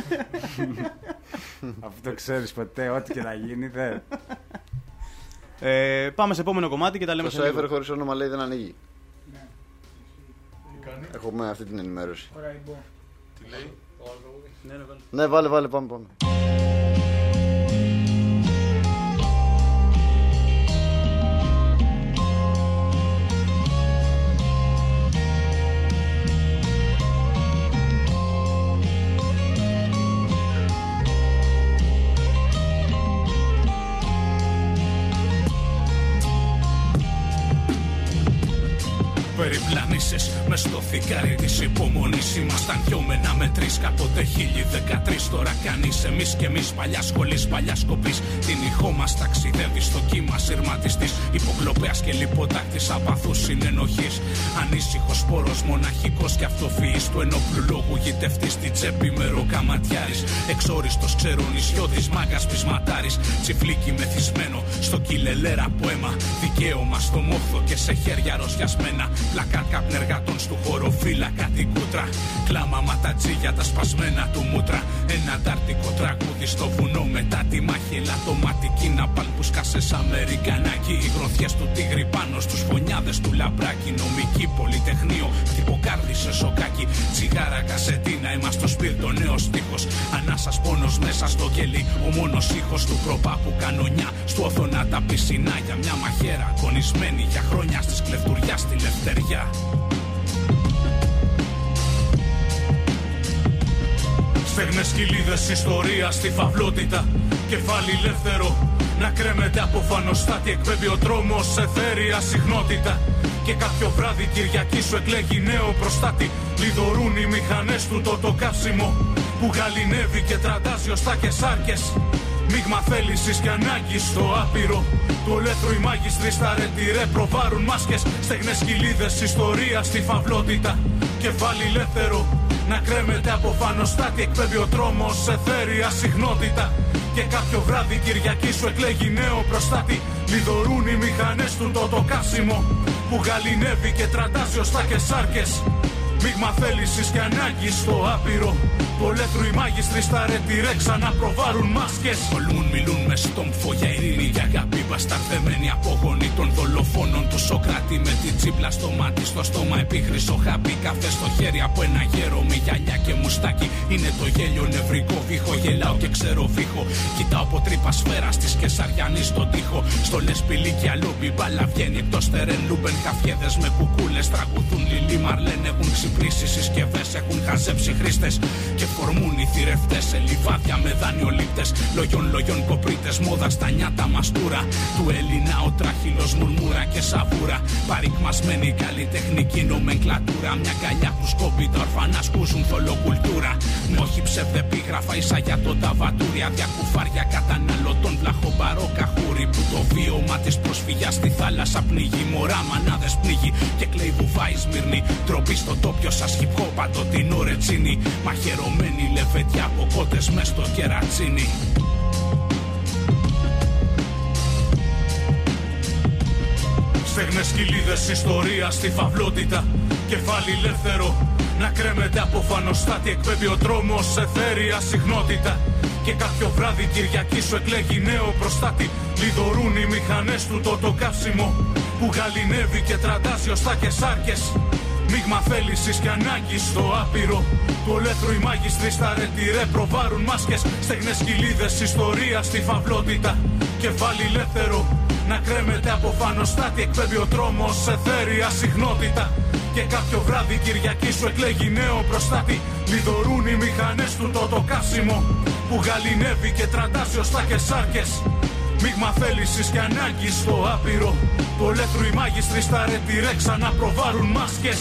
Αυτό ξέρεις ποτέ, ό,τι και να γίνει, δεν. Ε, πάμε σε επόμενο κομμάτι και τα λέμε σε λίγο. Το σάιφερ χωρίς όνομα λέει δεν ανοίγει. Ναι. Έχουμε αυτή την ενημέρωση. Τι λέει? Ναι, ναι, βάλε. Ναι, βάλε, βάλε, πάμε, πάμε. δικάρι της υπομονής. Ήμασταν δυο με ένα με τρεις, κάποτε χίλιοι δεκατρείς. Τώρα κανείς, εμείς κι εμείς, παλιά σχολής, παλιά σκοπής. Την ηχό μας ταξιδεύει στο κύμα σειρματιστής. Υποκλοπέας και λιποτάκτης απαθούς συνενοχής. Ανήσυχος πόρος, μοναχικός και αυτοφυής. Του ενόπλου λόγου γητευτής στην τσέπη με ροκαματιάρης. Εξόριστος ξερονισιώτης, μάγκας πεισματάρης. Τσιφλίκι μεθυσμένο στο κυλελέρα ποέμα. Δικαίωμα στο μόχθο και σε χέρια ροσιασμένα. Πλακάρκα πνεργατών στου χωροφύλακα την κούτρα. Κλάμα ματατζή για τα σπασμένα του μούτρα. Ένα αντάρτικο τραγούδι στο βουνό μετά τη μάχη. Ελαττωματική ναπάλ που σκάσες αμερικανάκι. Οι γροθιές του τίγρη πάνω στους φωνιάδες του λαμπράκι. Νομική πολυτεχνείο, χτυποκάρδισε σοκάκι. Τσιγάρα κασετίνα, αίμα στο σπίρτο, νέος στίχος. Ανάσας πόνος μέσα στο κελί. Ο μόνος ήχος του προπάπου κανονιά. Στου όθωνα τα πισινά για μια μαχαίρα. Κονισμένη για χρόνια στις κλεφτουριά στη λευτεριά. Στεγνές κοιλίδες ιστορία στη φαυλότητα. Κεφάλι ελεύθερο να κρέμεται από φανοστάτη. Εκπέμπει ο τρόμος σε θέρια συχνότητα. Και κάποιο βράδυ Κυριακή σου εκλέγει νέο προστάτη. Λιδωρούν οι μηχανές του το το καύσιμο που γαλινεύει και τραντάζει ωστά και σάρκες. Μείγμα θέλησης και ανάγκης στο άπειρο. Του ολέθρου οι μάγιστροι στα ρετυρέ προβάρουν μάσκες. Στεγνές κοιλίδες ιστορία στη φαυλότητα. Κεφάλι ελεύθερο να κρέμεται από φανοστάτη. Εκπέμπει ο τρόμος σε θέρια συχνότητα. Και κάποιο βράδυ Κυριακή σου εκλέγει νέο προστάτη. Λιδωρούν οι μηχανές του το το καύσιμο που γαλινεύει και τραντάζει ωστά και σάρκες. Μείγμα θέλησης και ανάγκης στο άπειρο. Του ολέθρου οι μάγιστροι στα ρετυρέ ξαναπροβάρουν μάσκες. Τολμούν, μιλούν με στόμφο για ειρήνη, για αγάπη. Μπασταρδεμένοι απόγονοι των δολοφόνων του Σοκράτη. Με την τσίπλα στο μάτι, στο στόμα επίχρυσο χαπί. Καφέ στο χέρι από ένα γέρο με γυαλιά και μουστάκι. Είναι το γέλιο νευρικό βήχο, γελάω και ξέρω βήχο. Κοιτάω από τρύπα σφαίρα τη Κεσαριανή στον τοίχο. Στολές πηλίκια λούμπι, μπάλα βγαίνει εκτός τερεν. Λούμπεν χαφιέδες με κουκούλες τραγουδούν. Λιλί Μαρλέν έχουν ξυπνήσει συσκευές, έχουν χαζέψει χρήστες. Και φορμούν οι θηρευτές σε λιβάδια με δανειολήπτες. Λογιών, λογιών κοπρίτες, μόδα στα νιάτα μαστούρα. Του Έλληνα ο τράχυλος μουρμούρα και σαβούρα. Παρικμασμένη καλλιτεχνική νομενκλατούρα. Μια καλιά που σκόπει τα ορφανά σκούζουν θολοκουλτούρα. Με όχι ψευδεπίγραφα ίσα για τον ταβατούρια. Διακουφάρια καταναλωτών βλαχομπαρόκα χούρι. Που το βίωμα της προσφυγιάς στη θάλασσα πνίγει. Μωρά μανάδες πνίγει και κλαίει βουβάει Σμύρνη. Τροπή στο τόπιο σας χιπχό παντοτινό ρετσίνι. Μαχαιρωμένη λεβέντια από κότες μες στο κερατσίνι. Στεγνές κοιλίδες ιστορία στη φαυλότητα. Κεφάλι ελεύθερο να κρέμεται από φανοστάτη. Εκπέμπει ο τρόμος σε θέρια συχνότητα. Και κάποιο βράδυ Κυριακή σου εκλέγει νέο προστάτη. Λιδωρούν οι μηχανές του το το καύσιμο που γαλινεύει και τραντάζει ωστά και σάρκες. Μείγμα θέλησης και ανάγκης στο άπειρο. Του ολέθρου οι μάγιστροι στα ρετυρέ προβάρουν μάσκες. Στεγνές κοιλίδες ιστορία στη φαυλότητα. Κεφάλι ελεύθερο να κρέμεται από φανοστάτη. Εκπέμπει ο τρόμος σε θέρια συχνότητα. Και κάποιο βράδυ Κυριακή σου εκλέγει νέο προστάτη. Λιδωρούν οι μηχανές του το το καύσιμο που γαλινεύει και τραντάζει ωστά και σάρκες. Μείγμα θέλησης και ανάγκης στο άπειρο. Του ολέθρου οι μάγιστροι στα ρετυρέ ξαναπροβάρουν μάσκες.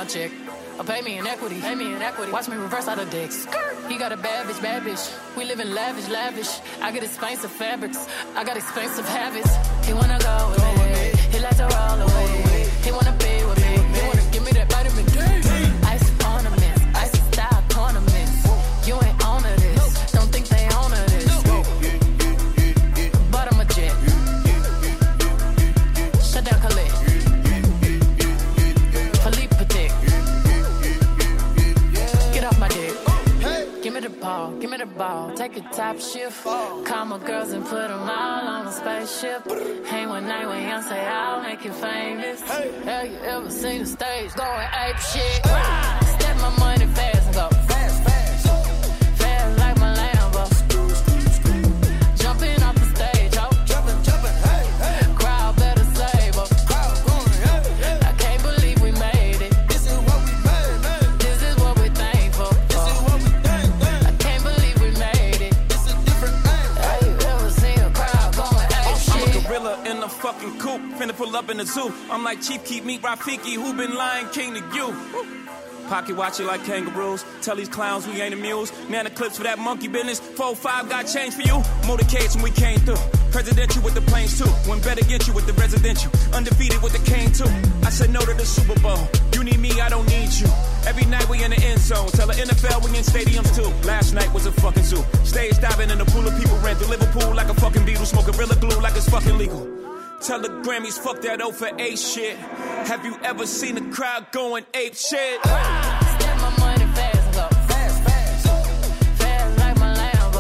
check. Or pay me in equity, pay me in equity. Watch me reverse out of dicks. He got a bad bitch, bad bitch. We live in lavish, lavish. I get expensive fabrics. I got expensive habits. He wanna go with me. He like to roll away. He wanna be with me. He wanna give me that vitamin D. Ice ornaments, ice style ornaments. You ain't on to this. Don't think they own to this. But I'm a jet. Shut down Khalid. Philippe Patek. Get off my dick. Give me the ball, give me the ball. Take a top shift. Call my girls and put them all on a spaceship. Hang one night with Young, say I'll make you famous. Have you ever seen the stage going ape shit? Step my money fast and go fast, fast. Fast like my Lambo. Jumping off the stage, ho. Jumping, jumping, hey, hey. Crowd better save us. Crowd going, hey, hey. I can't believe we made it. This is what we made, man. This is what we thankful for. This is what we thank, man. I can't believe we made it. This is a different thing. Have you ever seen a crowd going ape shit? I'm a gorilla in a fucking coop. Finna pull up in the zoo. I'm like Chief Keef, meet Rafiki, who been Lion King to you. Pocket watch it like kangaroos. Tell these clowns we ain't amused. Man, the clips for that monkey business. four five got change for you. Motorcades when we came through. Presidential with the planes too. When better get you with the residential. Undefeated with the cane too. I said no to the Super Bowl. You need me, I don't need you. Every night we in the end zone. Tell the N F L we in stadiums too. Last night was a fucking zoo. Stage diving in a pool of people. Ran through Liverpool like a fucking beetle. Smoke Gorilla Glue like it's fucking legal. Tell the Grammys, fuck that O for eight shit. Have you ever seen a crowd going ape shit? Step my money fast and go fast, fast. Fast like my Lambo.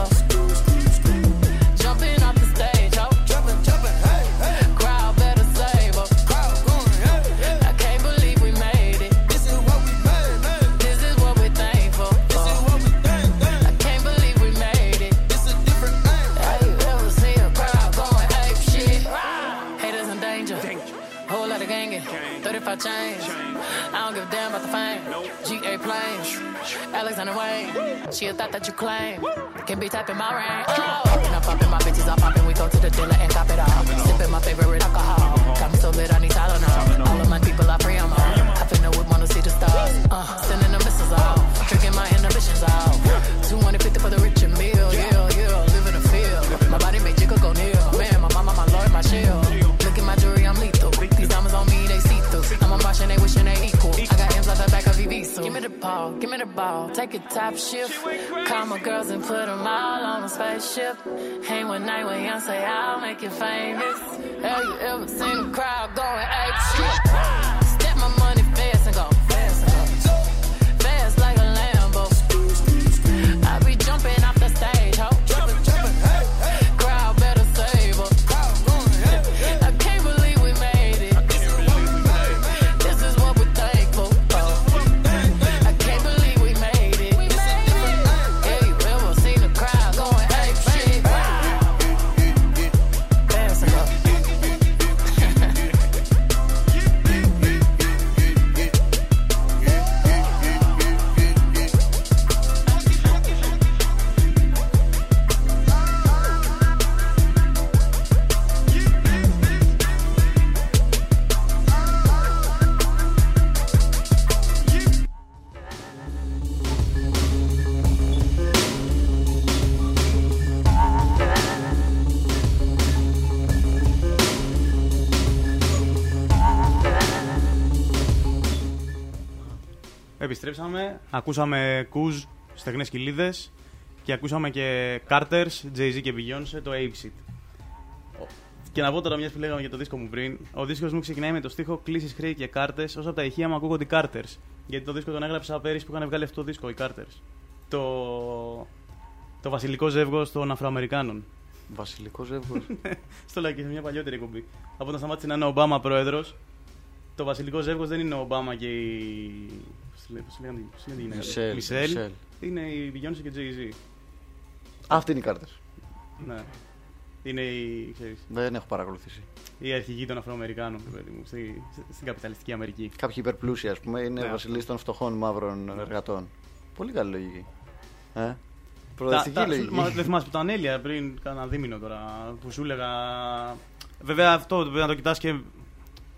Jumping off the stage, ho. Jumping, jumping, hey, hey. Crowd better save us. Crowd going, hey, hey. I can't believe we made it. This is what we made, man. This is what we thankful for. This is what we thank, man. I can't believe we made it. This is a different thing. Have you ever seen a crowd going ape shit? Haters in danger. Whole lot of gangin'. thirty-five chains. I don't give a damn about the fame. G A planes. Alexander Wayne. She a thought that you claim. Can be typing my rain. Oh. Poppin', I'm poppin', my bitches are poppin'. We go to the dealer and cop it all. Sippin' my favorite alcohol. Got me so lit, I need Tylenol. All of my people are free, I'm on. I finna whip, wanna see the stars. Uh, sending the missiles off. Tricking my inhibitions off. two hundred fifty for the rich and meal. Yeah, yeah, live in the field. My body make Jigga go near. Man, my mama, my lord, my shield. Look at my jewelry, I'm lethal. These diamonds on me, they see through. I'm on Bosch and they wishing they equal. I got M's like the back of V V, so give me the ball, give me the ball. Take a top shift. Call my girls and put them all on a spaceship. Hang one night with Young, say I'll make you famous. Have you ever seen a crowd going ape shit? Step my money fast and go fast and go. Fast like a Lambo. I be jumping off the stage, ho. Jumping, jumping, hey, hey. Crowd better save us. I can't believe we made it. This is what we're thankful for. I can't believe we made it. Have you ever seen a crowd going ape shit? Fast and go. Επιστρέψαμε, ακούσαμε Κουζ, Στεγνές Κοιλίδες και ακούσαμε και Carters, Jay-Z και Beyoncé, το Ape Shit. Και να πω τώρα, μιας που λέγαμε για το δίσκο μου πριν, ο δίσκος μου ξεκινάει με το στίχο Κλήσεις, χρέη και κάρτες, όσο από τα ηχεία μου ακούγονται οι Carters. Γιατί το δίσκο τον έγραψα πέρυσι που είχαν βγάλει αυτό το δίσκο, οι Carters. Το, το βασιλικό ζεύγος των Αφροαμερικάνων. Βασιλικό ζεύγος. Στο λέω και σε μια παλιότερη εκπομπή. Από όταν σταμάτησε να είναι ο Ομπάμα πρόεδρος, το βασιλικό ζεύγος δεν είναι ο Ομπάμα και η. Πώς λέγανε τη γυναίκα. Μισελ. Είναι η Beyoncé και Jay-Z. Αυτή είναι η κάρτα. Ναι. Είναι η. Ξέρεις, δεν έχω παρακολουθήσει. Η αρχηγή των Αφροαμερικάνων στη, στην καπιταλιστική Αμερική. Κάποιοι υπερπλούσιοι, ας πούμε, είναι ναι, βασιλείς των φτωχών μαύρων εργατών. Πολύ καλή λογική. Ε? Προοδευτική τα, λογική. Μα, δεν θυμάσαι που ήταν έλεια πριν κάνα δίμηνο τώρα. Που σου έλεγα. Βέβαια αυτό πρέπει να το κοιτάς και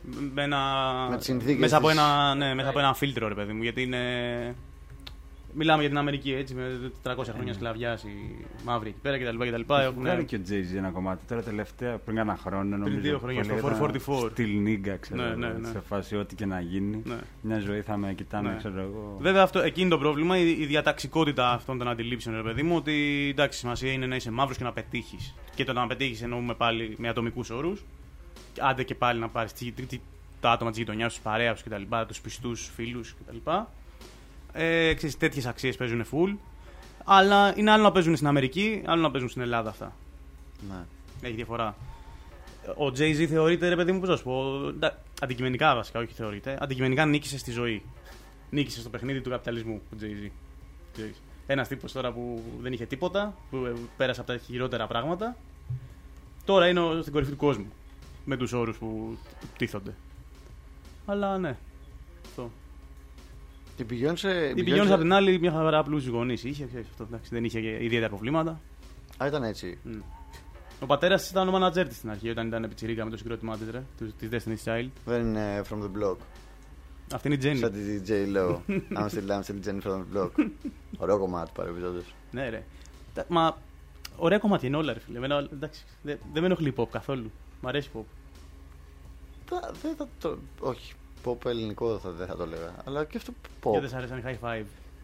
με ένα... Με τις συνθήκες μέσα, από της- ένα, ναι, μέσα από ένα φίλτρο, ρε παιδί μου. Γιατί είναι. Μιλάμε για την Αμερική, έτσι, με τριακόσια χρόνια σκλαβιάς, οι μαύροι εκεί πέρα κτλ. κτλ. Έχει Έχουν... βγάλει και ο Jay-Z ένα κομμάτι. Τώρα τελευταία, πριν κάνα χρόνο, νομίζω. δύο χρόνια, που στο λέγεται φορ φορτι φορ. Still nigga, ξέρω Ναι, εγώ, ναι, ναι. σε φάση ό,τι και να γίνει. Ναι. Μια ζωή θα με κοιτάνε, Ναι. ξέρω εγώ. Βέβαια, αυτό, εκείνη το πρόβλημα, η, η διαταξικότητα αυτών των αντιλήψεων, ρε παιδί μου, ότι εντάξει, σημασία είναι να είσαι μαύρος και να πετύχεις. Και το να πετύχεις εννοούμε πάλι με ατομικούς όρους. Άντε και πάλι να πάρεις τη- τη- τη- τα άτομα της γειτονιάς, τους παρέα τους κτλ. Τους πιστούς φίλους κτλ. Ε, ξέρεις, τέτοιες αξίες παίζουν full. Αλλά είναι άλλο να παίζουν στην Αμερική, άλλο να παίζουν στην Ελλάδα αυτά. Ναι. Έχει διαφορά. Ο Jay-Z θεωρείται, ρε παιδί μου, πώς να σου πω. ντα- Αντικειμενικά βασικά, όχι θεωρείται. Αντικειμενικά νίκησε στη ζωή. Νίκησε στο παιχνίδι του καπιταλισμού ο Jay-Z. Ένα τύπο τώρα που δεν είχε τίποτα, που ε, πέρασε από τα χειρότερα πράγματα. Τώρα είναι ο- στην κορυφή του κόσμου. Με τους όρους που τίθονται. Αλλά ναι. Αυτό. Την Beyoncé. Η Beyoncé απ' την άλλη μια χαρά πλούσιους γονείς είχε, ξέρεις, αυτό, εντάξει, δεν είχε και ιδιαίτερα προβλήματα. Α, ήταν έτσι. Mm. Ο πατέρας της ήταν ο manager της στην αρχή, όταν ήταν πιτσιρίκα με το συγκρότημά της, ρε, του- της Destiny's Child. Δεν είναι from the block. Αυτή είναι η Jenny. Σαν τη J-Lo. I'm still, I'm still Jenny from the block. Ωραίο κομμάτι παρεμπιπτόντως. Ναι, ρε. Τα- Μα ωραία κομμάτια είναι όλα, ρε φίλε. Εμένα, εντάξει, δεν, δεν με ενοχλεί pop καθόλου. Μ' αρέσει pop. Τα- Δεν θα το. Όχι. Pop ελληνικό θα, δεν θα το έλεγα. Αλλά και αυτό pop. Και δεν σ' αρέσαν οι high five.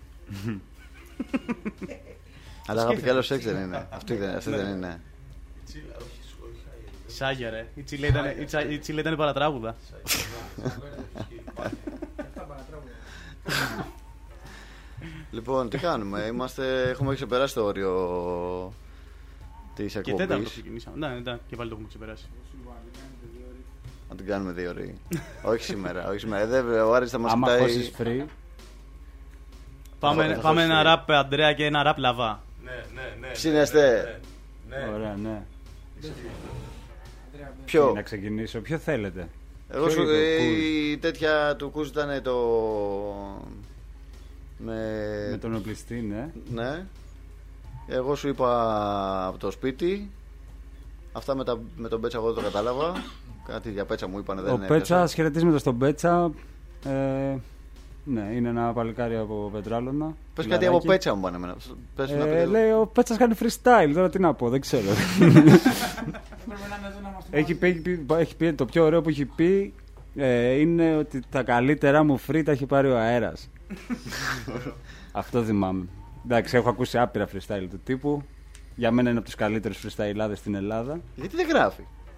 Αλλά αγάπη κι άλλο σεξ δεν είναι. Αυτή δεν, αυτή δεν είναι. Σάγια, ρε. Η Τσίλε ήταν, η Τσα- η Τσίλε ήταν παρατράγουδα. Λοιπόν, τι κάνουμε. Είμαστε, έχουμε ξεπεράσει το όριο τη Και τέταρτο εκπομπή. ξεκινήσαμε. Ναι, ναι, και πάλι το έχουμε ξεπεράσει. Να την κάνουμε δύο ώρες. Όχι σήμερα. Όχι σήμερα. Δεν, ο Άρης θα μας Άμα κοιτάει. χώσεις free. Πάμε, θα πάμε χώσεις ένα free. ραπ Αντρέα και ένα ραπ Λαβά. Ναι, ναι, ναι. Ψήνεστε. Ωραία, ναι. Ποιο? Να ξεκινήσω. Ποιο θέλετε. Εγώ Ποιο σου, είναι το ε, cool? η τέτοια του Κούζ ήταν το. Με, Με τον οπλιστή, ναι. Ναι. Εγώ σου είπα από το σπίτι. Αυτά με, τα, με τον Πέτσα εγώ δεν το κατάλαβα. Κάτι για Πέτσα μου είπανε δεν Ο είναι. Πέτσα, χαιρετίσματα στον Πέτσα. Ε, ναι, είναι ένα παλικάρι από Πετράλωνα. Πες κάτι από Πέτσα μου πάνε εμένα. Πες να Ε, πει- λέει ο Πέτσας κάνει freestyle, τώρα τι να πω, δεν ξέρω. έχει, πει, έχει, πει, έχει πει το πιο ωραίο που έχει πει ε, είναι ότι τα καλύτερά μου free τα έχει πάρει ο αέρας. Αυτό θυμάμαι. Εντάξει, έχω ακούσει άπειρα freestyle του τύπου. Για μένα είναι από τους καλύτερους freestyleάδες στην Ελλάδα. Γιατί δεν γράφει.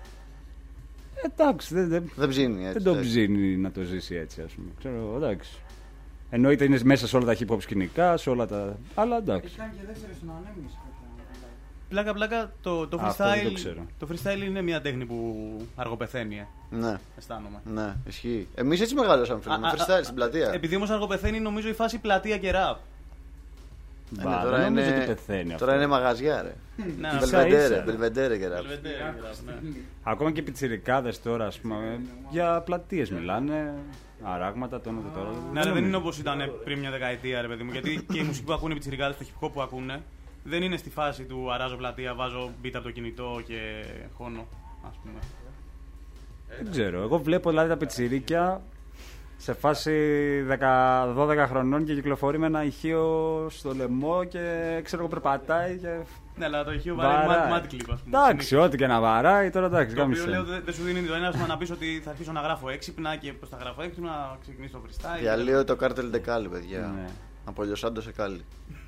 Εντάξει, δεν, δεν, Δεν ψήνει έτσι. δεν το εντάξει. ψήνει να το ζήσει έτσι, ας πούμε. Ξέρω, εντάξει. Εννοείται είναι μέσα σε όλα τα hip hop σκηνικά, σε όλα τα. Αλλά εντάξει. Ήταν και δεύτερη στον ανέμιση. Πλάκα, πλάκα, το, το, Αυτό δεν το freestyle, ξέρω. το freestyle είναι μια τέχνη που αργοπεθαίνει, ε. Ναι. Αισθάνομαι. Ναι, ισχύει. Εμείς έτσι μεγάλωσαμε φίλε. Με Α, α, freestyle α, στην πλατεία. Επειδή όμως αργοπεθαίνει, νομίζω η φάση πλατεία και ραπ. Ε, Μπα, ναι, δεν τώρα νομίζω είναι, ότι πεθαίνει αυτό. τώρα είναι μαγαζιά ρε. Ναι, Μπελβεντέρε, ίσα. μπελβεντέρε και ράπ. Belvedere και rap, ναι. Ακόμα και οι πιτσιρικάδες τώρα, ας πούμε, για πλατείες μιλάνε. Αράγματα, το ένα το τώρα. Ναι, αλλά δεν είναι όπως ήταν πριν μια δεκαετία, ρε παιδί μου. Γιατί και η μουσική που ακούνε οι πιτσιρικάδες, το hip hop που ακούνε, δεν είναι στη φάση του αράζω πλατεία, βάζω beat από το κινητό και χώνω, ας πούμε. Δεν ξέρω. Εγώ βλέπω δηλαδή τα πιτσιρίκια σε φάση δέκα δώδεκα χρονών και κυκλοφορεί με ένα ηχείο στο λαιμό και ξέρω εγώ περπατάει και. Ναι, αλλά το ηχείο βαράει βαράει. μάτι κλιπ, ας πούμε. Εντάξει, ό,τι και να βαράει τώρα εντάξει. Το οποίο γάμισε. λέω δεν δεν σου δίνει το έναυσμα να πεις ότι θα αρχίσω να γράφω έξυπνα και πώς θα γράφω έξυπνα, να ξεκινήσω το freestyle. Διαλύω το κάρτελ ντεκάλι, παιδιά. Ναι. Από Λιωσάντο σε κάλλη.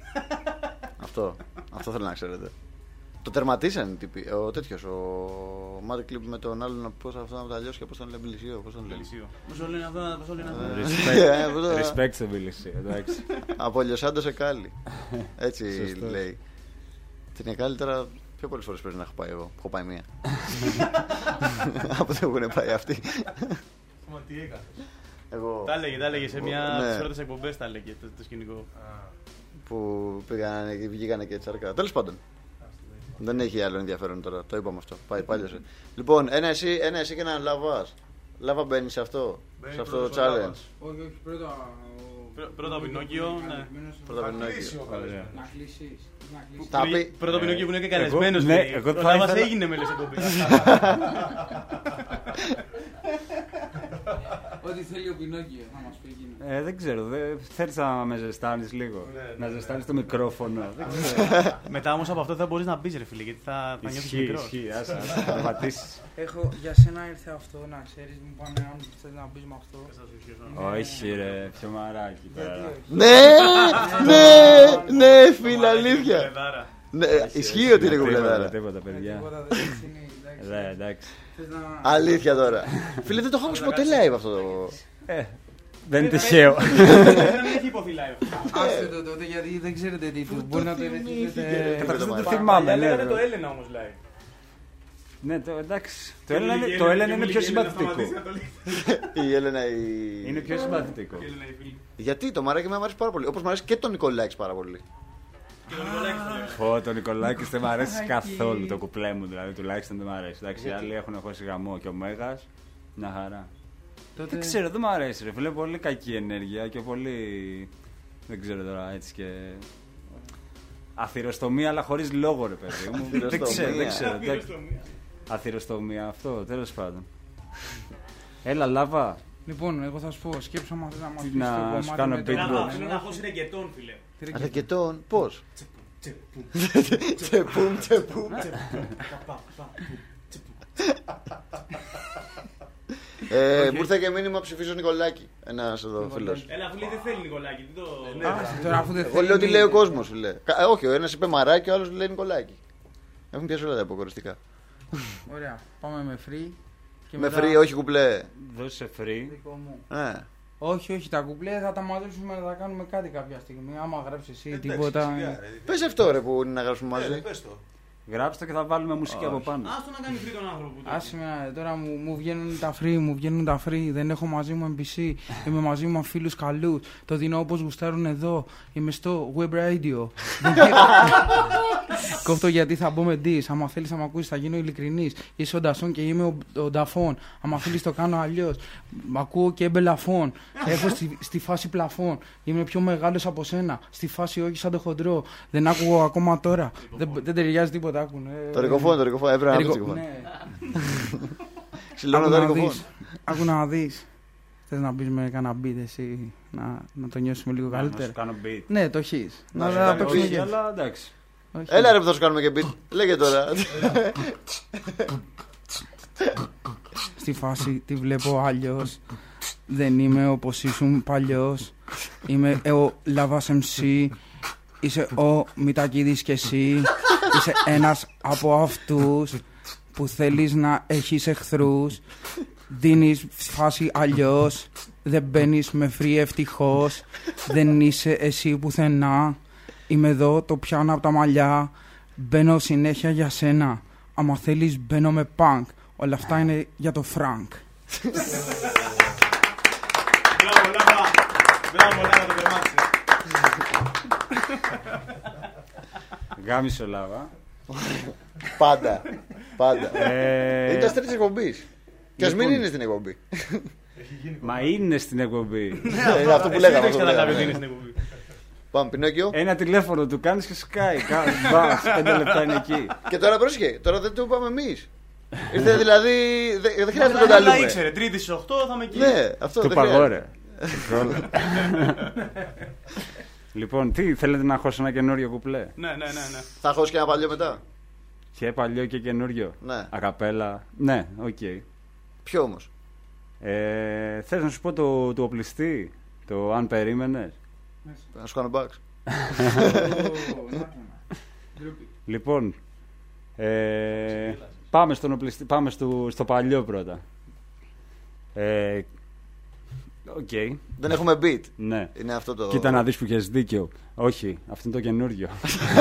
Αυτό. Αυτό θέλω να ξέρετε. Το τερματίσαν οι τύποι. Ο τέτοιος, ο Μάρι Κλιπ με τον άλλον. Πώς αυτό να τα λιώσει και πώς τον λέει Μπιλισίο. Πώς τον λέει. Πώς το λένε αυτό, πώς το λένε αυτό. Ε, αυτό το- Respect σε Μπιλισί, εντάξει. Από Λιωσάντο σε κάλλη. Έτσι Σωστός. λέει. Την Εκάλη τώρα πιο πολλές φορές πρέπει να έχω πάει εγώ. Έχω πάει μία. Από δεν έχουν πάει αυτοί. Μα τι έκανες. Εγώ Τα έλεγε, τα έλεγε σε μια από Ναι. τις πρώτες εκπομπές, τα έλεγε το, το σκηνικό. που πήγανε και βγήκανε και τσαρκά. Τέλος πάντων. Δεν έχει άλλο ενδιαφέρον τώρα. Το είπαμε αυτό. Πάει, πάλιωσε. Λοιπόν, ένα εσύ, ένα εσύ και έναν Λαβά. Λάβα μπαίνει σε αυτό. Μπαίνει σε αυτό το πρώτος ο challenge. Λάβας. Όχι, όχι, πρώτα. Πρω- πρώτα ο Πινόκιο, ναι. Πρώτα Θα Πινόκιο. κλείσει ο καλεσμένος. Να κλείσεις. Να κλείσεις. Τα πει. Πρώτα ο Πινόκιο που είναι και εγώ- καλεσμένος. ναι, λέει. εγώ Ο θα Λάβας ήθελα- έγινε μέλος εκπομπής. Ό,τι θέλει ο Πινόκιο, θα μας πει εκείνο. Ε, δεν ξέρω, δεν... θέλεις να με ζεστάνεις λίγο. Ναι, ναι, να ναι, ζεστάνεις ναι. το μικρόφωνο. Δεν ξέρω. Μετά όμως από αυτό δεν μπορείς να μπεις ρε φίλε, γιατί θα, θα νιώθεις μικρός. Ισχύει, άσε, άσε, θα πατήσεις. Έχω, για σένα ήρθε αυτό, να ξέρεις, μου πάνε αν θες να μπεις με αυτό. Όχι ρε, πιο μαράκι τώρα. Ναι, ναι, ναι, φίλε, αλήθεια. Ναι, ισχύει ότι είναι κουμπλεδάρα. Τίποτα, παιδιά. Ναι, εντάξει. Αλήθεια τώρα. Φίλε, δεν το έχω ακούσει ποτέ live αυτό το. Δεν είναι τυχαίο. Δεν έχει υποθεί live. Άστε το τότε γιατί δεν ξέρετε τι του. Μπορεί να το ενεχίσετε. Καταρχήν δεν το θυμάμαι. Λέγανε το Έλενα όμως live. Ναι, το, εντάξει. Το Έλενα, το Έλενα είναι πιο συμπαθητικό. Η Έλενα η... Είναι πιο συμπαθητικό. Γιατί το Μαράκι με αρέσει πάρα πολύ. Όπως μου αρέσει και τον Νικολάκης πάρα πολύ. Πω, τον Νικολάκης δεν μ' αρέσει καθόλου το κουπλέ μου, δηλαδή τουλάχιστον δεν μ' αρέσει. Εντάξει, οι άλλοι έχουν χώσει γαμό και ο Μέγας, μια χαρά. Τότε... Δεν ξέρω, δεν μ' αρέσει ρε φίλε, πολύ κακή ενέργεια και πολύ, δεν ξέρω τώρα έτσι και... Αθυροστομία αλλά χωρίς λόγο ρε παιδί μου. Δεν ξέρω, δεν ξέρω. Αθυροστομία, αυτό, τέλος πάντων. Έλα λάβα. Λοιπόν, εγώ θα σου πω, σκέψω άμα θες να μας πεις το Να κομμάτι σου κάνω με το- beatbox. Θέλω να χώσει ρεγκετόν φίλε. Αρκετών, πώς. Τσεπουμ, τσεπουμ. Ε, μου ήρθε και μήνυμα ψηφίζω Νικολάκη. Ένας εδώ φίλος. Έλα αφού λέει δεν θέλει Νικολάκη. τι το- Τώρα, αφού δεν Εγώ θέλει, λέω τι μη- λέει ο κόσμος, φίλε. Κα- ε, Όχι, ο ένας είπε Μαράκι, ο άλλος λέει Νικολάκη. Έχουν πιάσει όλα τα υποκοριστικά. Ωραία, πάμε με free. και Με μετά- free, όχι κουπλέ. Δώσε free. Δικό μου. Ε. Όχι, όχι, τα κουπλέ θα τα μαζέψουμε να τα κάνουμε κάτι κάποια στιγμή. Άμα γράψει εσύ τίποτα. Πες αυτό ρε που είναι να γράψουμε μαζί. Γράψτε και θα βάλουμε μουσική από πάνω. Άστο να κάνει free τον άνθρωπο. που το- Άσε με, τώρα μου, μου βγαίνουν τα free, μου βγαίνουν τα free. Δεν έχω μαζί μου εμ πι σι. Είμαι μαζί μου με φίλους καλούς. Το δίνω όπως γουστάρουν εδώ. Είμαι στο web radio. Δεν ξέρω. Κόφτω γιατί θα μπω με dis. Άμα θέλεις να με ακούσεις θα γίνω ειλικρινής. Είσαι ο Ντασόν και είμαι ο, ο Νταφόν. Άμα θέλεις το κάνω αλλιώς. Μ' ακούω και μπελαφόν. Έχω στη, στη φάση πλαφόν. Είμαι πιο μεγάλος από σένα. Στη φάση όχι σαν το χοντρό. Δεν άκουγω ακόμα τώρα. Δεν, δεν ταιριάζει τίποτα. Άκουνε. Το ρικοφόν, το ρικοφόν. Έπρεπε να Ρικο- το ρικοφόν. ναι. Ξυλώνω Άκου το να ρικοφόν. δεις. Άκου να δεις. Θες να μπεις με κανένα beat εσύ, να, να το νιώσουμε λίγο Να καλύτερα. σου κάνω beat. Ναι, το έχεις. Να Να σου τα κάνω παίξουμε beat, και. Αλλά εντάξει. Όχι. Έλα ρε που θα σου κάνουμε και beat. Λέγε τώρα. Στη φάση τη βλέπω αλλιώς. Δεν είμαι όπως ήσουν παλιός. Είμαι ο Λαβάς εμ σι. Είσαι ο Μητακίδης και εσύ. Είσαι ένας από αυτούς που θέλεις να έχεις εχθρούς. Δίνεις φάση αλλιώς. Δεν μπαίνεις με free ευτυχώς. Δεν είσαι εσύ πουθενά. Είμαι εδώ, το πιάνω από τα μαλλιά. Μπαίνω συνέχεια για σένα. Άμα θέλεις μπαίνω με punk. Όλα αυτά είναι για το Frank. Μπράβο, Λάβα. Μπράβο, Λάβα, το τερμάτισε. Γάμισο λάβα. Πάντα. Πάντα. Ε, Είναι το αστέρι της εκπομπής. Και ας μην λοιπόν. είναι στην εκπομπή. Μα είναι στην εκπομπή. Ναι, είναι αυτό που Εσύ λέγαμε. δεν έχεις αυτό που καταλάβει ότι λέγαμε. είναι στην εκπομπή. Πάμε, Πινόκιο. Ένα τηλέφωνο του κάνεις και σκάει. Μπαμ, πέντε λεπτά είναι εκεί. Και τώρα πρόσεχε, τώρα δεν το είπαμε εμείς. Ήρθε δηλαδή. Δεν δεν χρειάζεται να τον Αλλά καλούμε. ήξερε, Τρίτη στις οκτώ θα είμαι εκεί. Ναι, αυτό Του δεν χρειάζεται. παγόρε. Λοιπόν, τι θέλετε να χώσω ένα καινούριο κουπλέ? Ναι, ναι, ναι, ναι. Θα χώσει και ένα παλιό μετά. Και παλιό και καινούριο. Ναι. Ακαπέλα. Ναι, οκ. Ποιο όμως? Ε, θες να σου πω το, το οπλιστή, το αν περίμενες? Να σου κάνω μπαξ. Λοιπόν, ε, πάμε, στον οπλιστή, πάμε στο, στο παλιό πρώτα. Ε, Οκ. Δεν έχουμε beat. Ναι. Είναι αυτό το. Κοίτα να δεις που έχεις δίκιο. Όχι, αυτό είναι το καινούριο.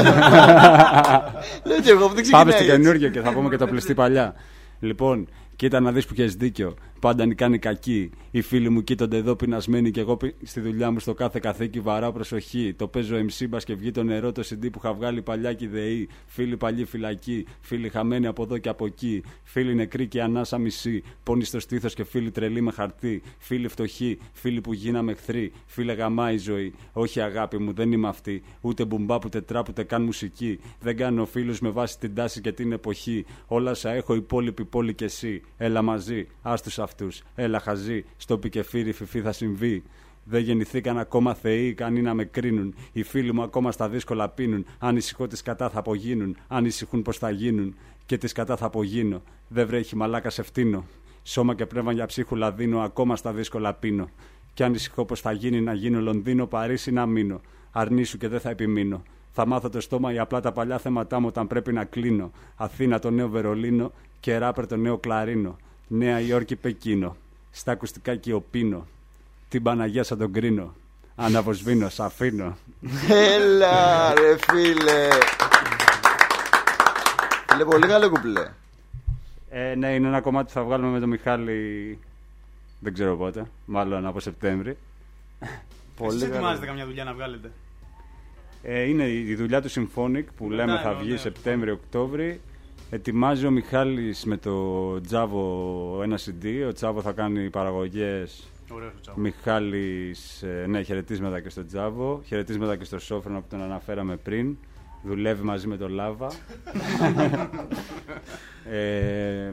Λέω και εγώ που δεν ξεκινάει Πάμε στο έτσι. καινούριο και θα πούμε και το οπλιστή παλιά. Λοιπόν, κοίτα να δεις που έχεις δίκιο. Πάντα νικάνε κακοί. Οι φίλοι μου κοίτονται εδώ πεινασμένοι και εγώ πι- στη δουλειά μου στο κάθε καθήκη βαράω προσοχή. Το παίζω εμ σι μπας και βγει το νερό το σι ντι που είχα βγάλει παλιά και ΔΕΗ. Φίλοι παλιοί φυλακοί. Φίλοι χαμένοι από εδώ και από εκεί. Φίλοι νεκροί και ανάσα μισή. Πόνοι στο στήθος και φίλοι τρελοί με χαρτί. Φίλοι φτωχοί. Φίλοι που γίναμε εχθροί. Φίλε γαμάει η ζωή. Όχι αγάπη μου, δεν είμαι αυτή. Ούτε μπουμπά που τετρά ούτε καν μουσική. Δεν κάνω φίλους με βάση την τάση και την εποχή. Όλα σα έχω υπόλοιπη πόλη και εσύ. Έλα μαζί, άστους αυτούς. αυτούς. Έλα χαζί, στο πικεφύρι φιφί θα συμβεί. Δεν γεννηθήκαν ακόμα θεοί, ικανοί να με κρίνουν. Οι φίλοι μου ακόμα στα δύσκολα πίνουν. Ανησυχώ τις κατά θα απογίνουν. Ανησυχούν πως θα γίνουν. Και τις κατά θα απογίνω. Δεν βρέχει μαλάκα σε φτύνω. Σώμα και πνεύμα για ψίχουλα δίνω. Ακόμα στα δύσκολα πίνω. Κι ανησυχώ πως θα γίνει να γίνω Λονδίνο, Παρίσι να μείνω. Αρνήσου και δεν θα επιμείνω. Θα μάθω το στόμα ή απλά τα παλιά θέματά μου όταν πρέπει να κλείνω. Αθήνα το νέο Βερολίνο και ράπερ το νέο Κλαρίνο. Νέα Υόρκη Πεκίνο. Στα ακουστικά Κιοπίνο. Την Παναγία σαν τον κρίνω. Αναβοσβήνω, σ' αφήνω. Έλα ρε φίλε. Φίλε, πολύ καλό κουπλέ. Ε, ναι, είναι ένα κομμάτι που θα βγάλουμε με τον Μιχάλη. Δεν ξέρω πότε. Μάλλον από Σεπτέμβρη. Εσείς ετοιμάζετε καμιά δουλειά να βγάλετε? Ε, είναι η δουλειά του Symphonic που λέμε ναι, θα ναι, βγει ναι. Σεπτέμβρη-Οκτώβρη. Ετοιμάζει ο Μιχάλης με το Τζάβο ένα σι ντι. Ο Τζάβο θα κάνει παραγωγές. Ωραίος ο Τζάβο. Μιχάλης, ε, ναι, χαιρετίσματα και στο Τζάβο. Χαιρετίσματα και στο Σόφρονο που τον αναφέραμε πριν. Δουλεύει μαζί με τον Λάβα. ε,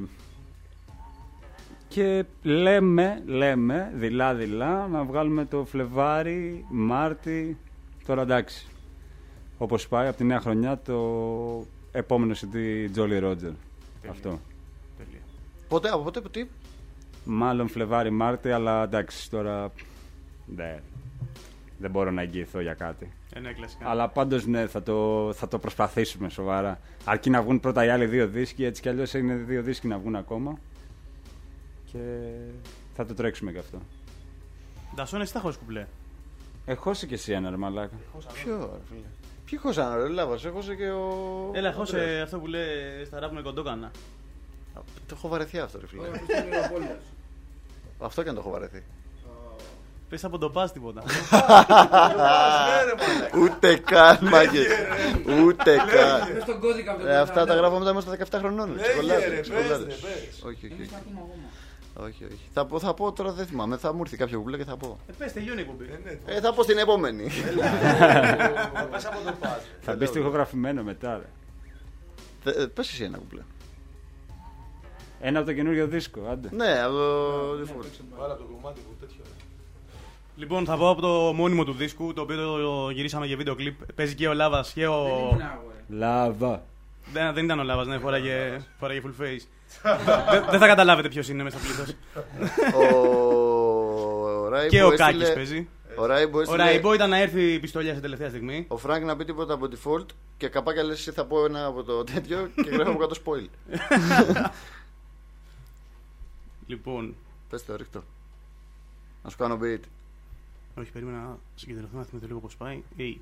και λέμε, λέμε, δειλά-δειλά, να βγάλουμε το Φλεβάρι, Μάρτι. Τώρα εντάξει. Όπως πάει από τη νέα χρονιά το επόμενο σι ντι Jolly Roger. Τελεία. Αυτό. Τελεία. Πότε, από πότε, τι? Μάλλον Φλεβάρι, Μάρτι, αλλά εντάξει τώρα δεν, δεν μπορώ να εγγυηθώ για κάτι. Ε, ναι, κλασικά. Αλλά πάντως ναι, θα το, θα το προσπαθήσουμε σοβαρά. Αρκεί να βγουν πρώτα οι άλλοι δύο δίσκοι, έτσι κι αλλιώς είναι δύο δίσκοι να βγουν ακόμα. Και θα το τρέξουμε κι αυτό. Ντασόν, εσύ θα χώσεις κουπλέ? Έχωσε κι εσύ ένα ρε μαλάκα. Ποιο ρε φίλε? Ποιο χώσανε ρε Λάβας, έχωσε και ο... Έλα, χώσε αυτό που λέει στα ράπ με κοντόκανα. Το έχω βαρεθεί αυτό ρε φίλε. Αυτό και αν το έχω βαρεθεί. Πες από το πας τίποτα. Ούτε καν μάγκες. Ούτε καν. Πες τον κώδικα από το Ε, Αυτά τα γράφαμε όταν ήμασταν δεκαεπτά χρονών. Λέγε, Τσικολάτες, ρε, τσικολάτες. πες, πες. Όχι, όχι, όχι. Όχι, όχι. Θα πω, θα πω τώρα, δεν θυμάμαι. Θα μου έρθει κάποιο κουμπλέ και θα πω. Ε, πες, τελειώνει η εκπομπή. Ε, θα πω στην επόμενη. Πες από το πας. Θα μπει στιχογραφημένο μετά ρε. Ε, Πες εσύ ένα κουμπλέ. Ένα από το καινούριο δίσκο, άντε. Ναι, από το default. Βάλα το κομμάτι που τέτοιο. Λοιπόν, θα πω από το μόνιμο του δίσκου, το οποίο το γυρίσαμε για βίντεο κλιπ. Παίζει και ο Λάβας και ο... Λάβα. Δεν, δεν ήταν ο Λάβας, ναι, φοράγε, φοράγε full face. δεν, δεν θα καταλάβετε ποιος είναι μέσα στο πλήθος. Ο και ο έστειλε- Κάκης παίζει. Ο Ράιμπο Ο έστειλε- Ράιμπο ήταν να έρθει η πιστολιά σε τελευταία στιγμή. Ο Φρανκ να πει τίποτα από default και καπάκια λες εσύ θα πω ένα από το τέτοιο και γράφω από κάτω spoil. Λοιπόν, Πες το ρίχτω. Να σου κάνω beat. όχι, περίμενα να συγκεντρωθώ να θυμηθώ λίγο πώς πάει. Hey.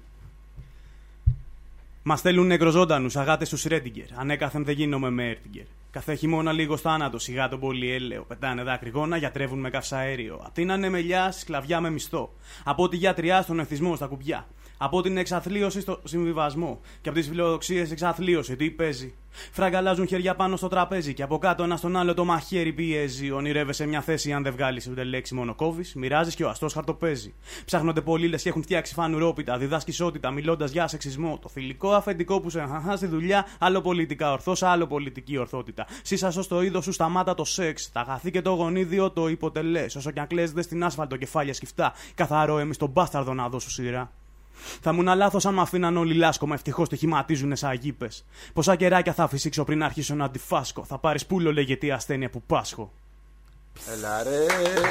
Μας στέλνουν νεκροζώντανους, αγάτες του Σρέντιγκερ. Ανέκαθεν δεν γίνομαι με Έρτιγκερ. Κάθε χειμώνα λίγο θάνατο, σιγά τον πολυέλαιο. Πετάνε δάκρυγόνα, γιατρεύουν με καυσαέριο. Απ' την ανεμελιά, σκλαβιά με μισθό. Από τη γιατριά στον εθισμό στα κουμπιά. Από την εξαθλίωση στο συμβιβασμό. Και από τις φιλοδοξίες εξαθλίωση, τι παίζει. Φραγκαλάζουν χέρια πάνω στο τραπέζι. Και από κάτω ένα στον άλλο το μαχαίρι πιέζει. Ονειρεύεσαι μια θέση, αν δεν βγάλεις ούτε λέξη μόνο κόβεις. Μοιράζεις και ο αστός χαρτοπέζει. Ψάχνονται πολλοί λες και έχουν φτιάξει φανουρόπιτα. Διδάσκεις ισότητα, μιλώντας για σεξισμό. Το θηλυκό αφεντικό που σε χαχά στη δουλειά. Άλλο πολιτικά ορθός, άλλο πολιτική ορθότητα. Σύσασο στο είδο σου σταμάτα το σεξ. Τα αγαθή και το γονίδιο το υποτελές. Όσο κι αν κλαις δε στην άσφαλτο κεφάλια σκυφτά. Καθαρό εμείς τον μπάσταρδο να δώσω σειρά. Θα ήμουν λάθος αν μ' αφήναν όλοι λάσκομα. Ευτυχώς στοιχηματίζουνε σαν αγίπες. Πόσα κεράκια θα φυσήξω πριν αρχίσω να αντιφάσκω. Θα πάρεις πουλο, λέγεται η ασθένεια που πάσχω. Έλα ρε.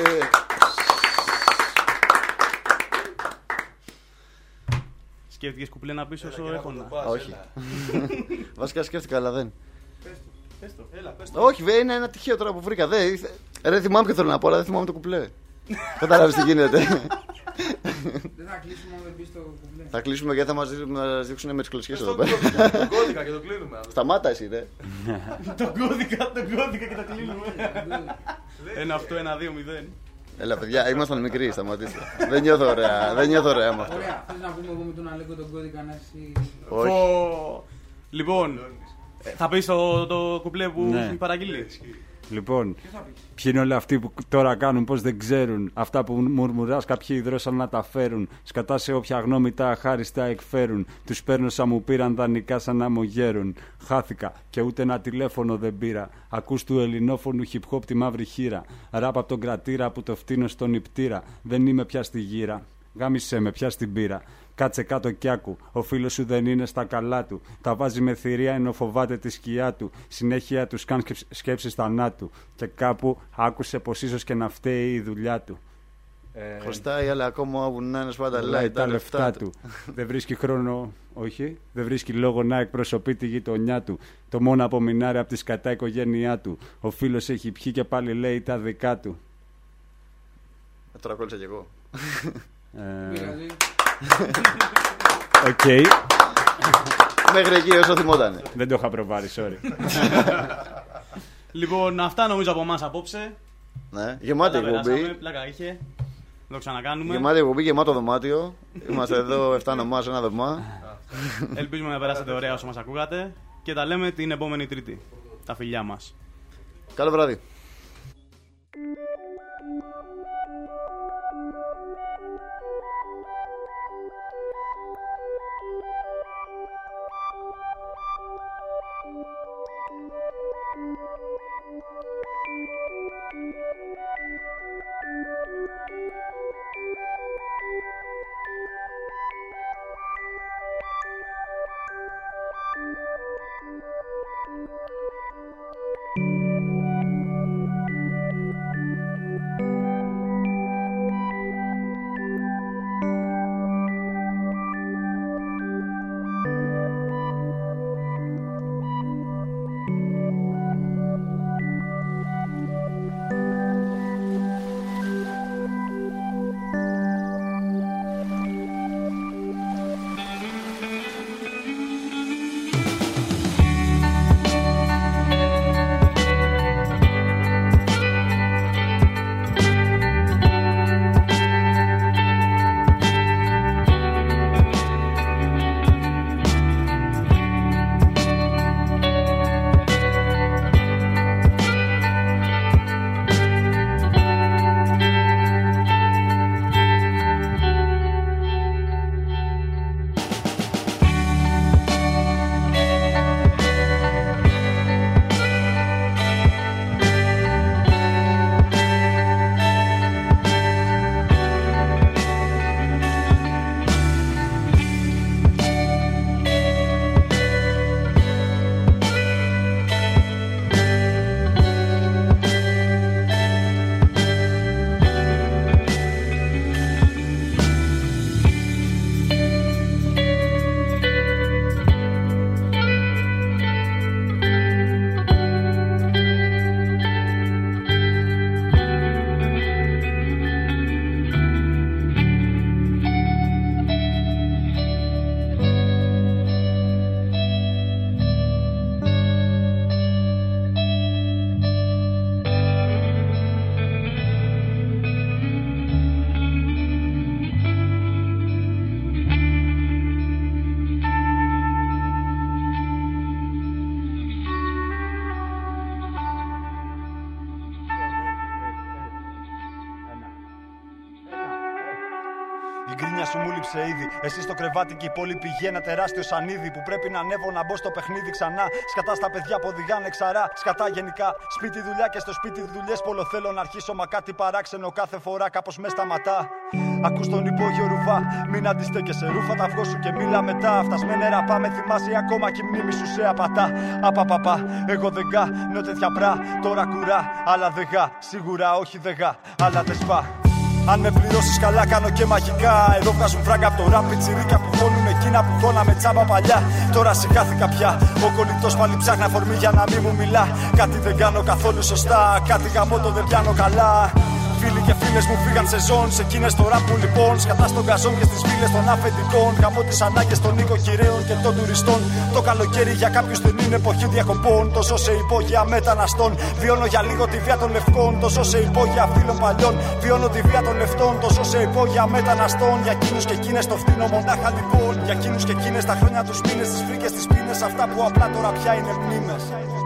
Σκέφτηκες κουπλέ να πεις όσο έχω να. Όχι. Βασικά σκέφτηκα, αλλά δεν. Πες το, έλα, πες το. Όχι, βέβαια είναι ένα τυχαίο τώρα που βρήκα. Δεν ήθε- Ρε, θυμάμαι και θέλω να πω, αλλά δεν θυμάμαι το κουπλέ. Κατάλαβες τι γίνεται. Δεν θα κλείσουμε αν δεν πεις το κουμπλέ. Θα κλείσουμε γιατί θα μας δείξουν- μας δείξουν με τις κλωσιές εδώ Τον πέρα. κώδικα και το κλείνουμε. Σταμάτα εσύ, ρε. Τον κώδικα, τον κώδικα και τα κλείνουμε. Ένα αυτό, ένα δύο, μηδέν. Έλα, παιδιά, ήμασταν μικροί, σταματήστε. Δεν νιώθω ωραία, δεν νιώθω ωραία με αυτό. Ωραία, θες να πούμε εγώ με τον Αλέκο τον κώδικα να εσύ... Όχι. Πω. Λοιπόν, ε, θα πεις το, το κουπλέ που Ναι. έχει παραγγείλει. Λοιπόν, ποιοι είναι όλοι αυτοί που τώρα κάνουν πως δεν ξέρουν. Αυτά που μουρμουράς κάποιοι υδρώσαν να τα φέρουν. Σκατά σε όποια γνώμη τα αχάριστα εκφέρουν. Τους παίρνω σαν μου πήραν δανεικά σαν να μου γέρουν. Χάθηκα και ούτε ένα τηλέφωνο δεν πήρα. Ακούς του ελληνόφωνου hip hop τη μαύρη χείρα. Ράπ απ' τον κρατήρα που το φτύνω στον υπτήρα. Δεν είμαι πια στη γύρα. Γάμισε με πια στην πύρα. Κάτσε κάτω κι άκου. Ο φίλος σου δεν είναι στα καλά του. Τα βάζει με θηρία ενώ φοβάται τη σκιά του. Συνέχεια τους κάνει σκέψεις θανάτου. Και κάπου άκουσε πως ίσως και να φταίει η δουλειά του. Ε... Χρωστάει, αλλά ακόμα όπου να είναι σπαταλάει τα, τα λεφτά, λεφτά του. Δεν βρίσκει χρόνο, όχι. Δεν βρίσκει λόγο να εκπροσωπεί τη γειτονιά του. Το μόνο απομεινάρει από τη σκατά οικογένειά του. Ο φίλος έχει πιει και πάλι λέει τα δικά του. Ε, τώρα κόλλησα κι εγώ. Ε... Οκ. Okay. Μέχρι εκεί όσο θυμότανε. Δεν το είχα προβάρει, sorry. Λοιπόν, αυτά νομίζω από εμάς απόψε. Ναι, γεμάτη εκπομπή. Πλάκα είχε. Το ξανακάνουμε. Γεμάτη εκπομπή, γεμάτο δωμάτιο. Είμαστε εδώ εφτά νομά σε ένα δωμά. Ελπίζουμε να περάσετε ωραία όσο μας ακούγατε. Και τα λέμε την επόμενη Τρίτη. Τα φιλιά μας. Καλό βράδυ. Η γκρίνια σου μου λείψε ήδη. Εσύ στο κρεβάτι και η πόλη πηγαίνει ένα τεράστιο σανίδι που πρέπει να ανέβω να μπω στο παιχνίδι ξανά. Σκατά στα παιδιά που οδηγάνε ξαρά. Σκατά γενικά. Σπίτι δουλειά και στο σπίτι δουλειές. Πολλο θέλω να αρχίσω μα κάτι παράξενο κάθε φορά κάπως με σταματά. Ακούς τον υπόγειο ρουβά. Μην αντιστέκεσαι. Ρούφα τα αυγό σου και μίλα μετά. Φτασμένε ραπά με θυμάσαι ακόμα κι η μνήμη σου σε απατά. Απαπαπά. Εγώ δεν κάνω τέτοια πρά. Τώρα κουρά. Αλλά δεν γα. Σίγουρα όχι δεν γα. Αλλά δεν σπά. Αν με πληρώσεις καλά κάνω και μαγικά. Εδώ βγάζουν φράγκα από το ραπ. Πιτσιρίκια που χώνουν εκείνα που χώναμε τσάμπα παλιά. Τώρα σηκάθηκα πια. Ο κολλητός πάλι ψάχνει αφορμή για να μην μου μιλά. Κάτι δεν κάνω καθόλου σωστά. Κάτι γαμώτο δεν πιάνω καλά. Φίλοι και φίλες μου φύγαν σε ζών. Σε εκείνες το ραπ μου λοιπόν. Σκατά στον καζόν και στις φίλες των αφεντικών. Γαμώ τις ανάγκες των νοικοκυρέων και των τουριστών. Το καλοκαίρι για κάποιους δεν είναι εποχή διακοπών. Τόσο σε υπόγεια μεταναστών. Βιώνω για λίγο τη βία των λευκών. Τόσο σε υπόγεια φίλων παλιών. Βιώνω τη βία των λεφτών. Τόσο σε υπόγεια μεταναστών. Για εκείνους και εκείνες το φτύνω μονάχα λοιπόν. Για εκείνους και εκείνες τα χρόνια τους μήνες. Τις φρίκες, τις πίνες. Αυτά που απλά τώρα πια είναι μνήμες.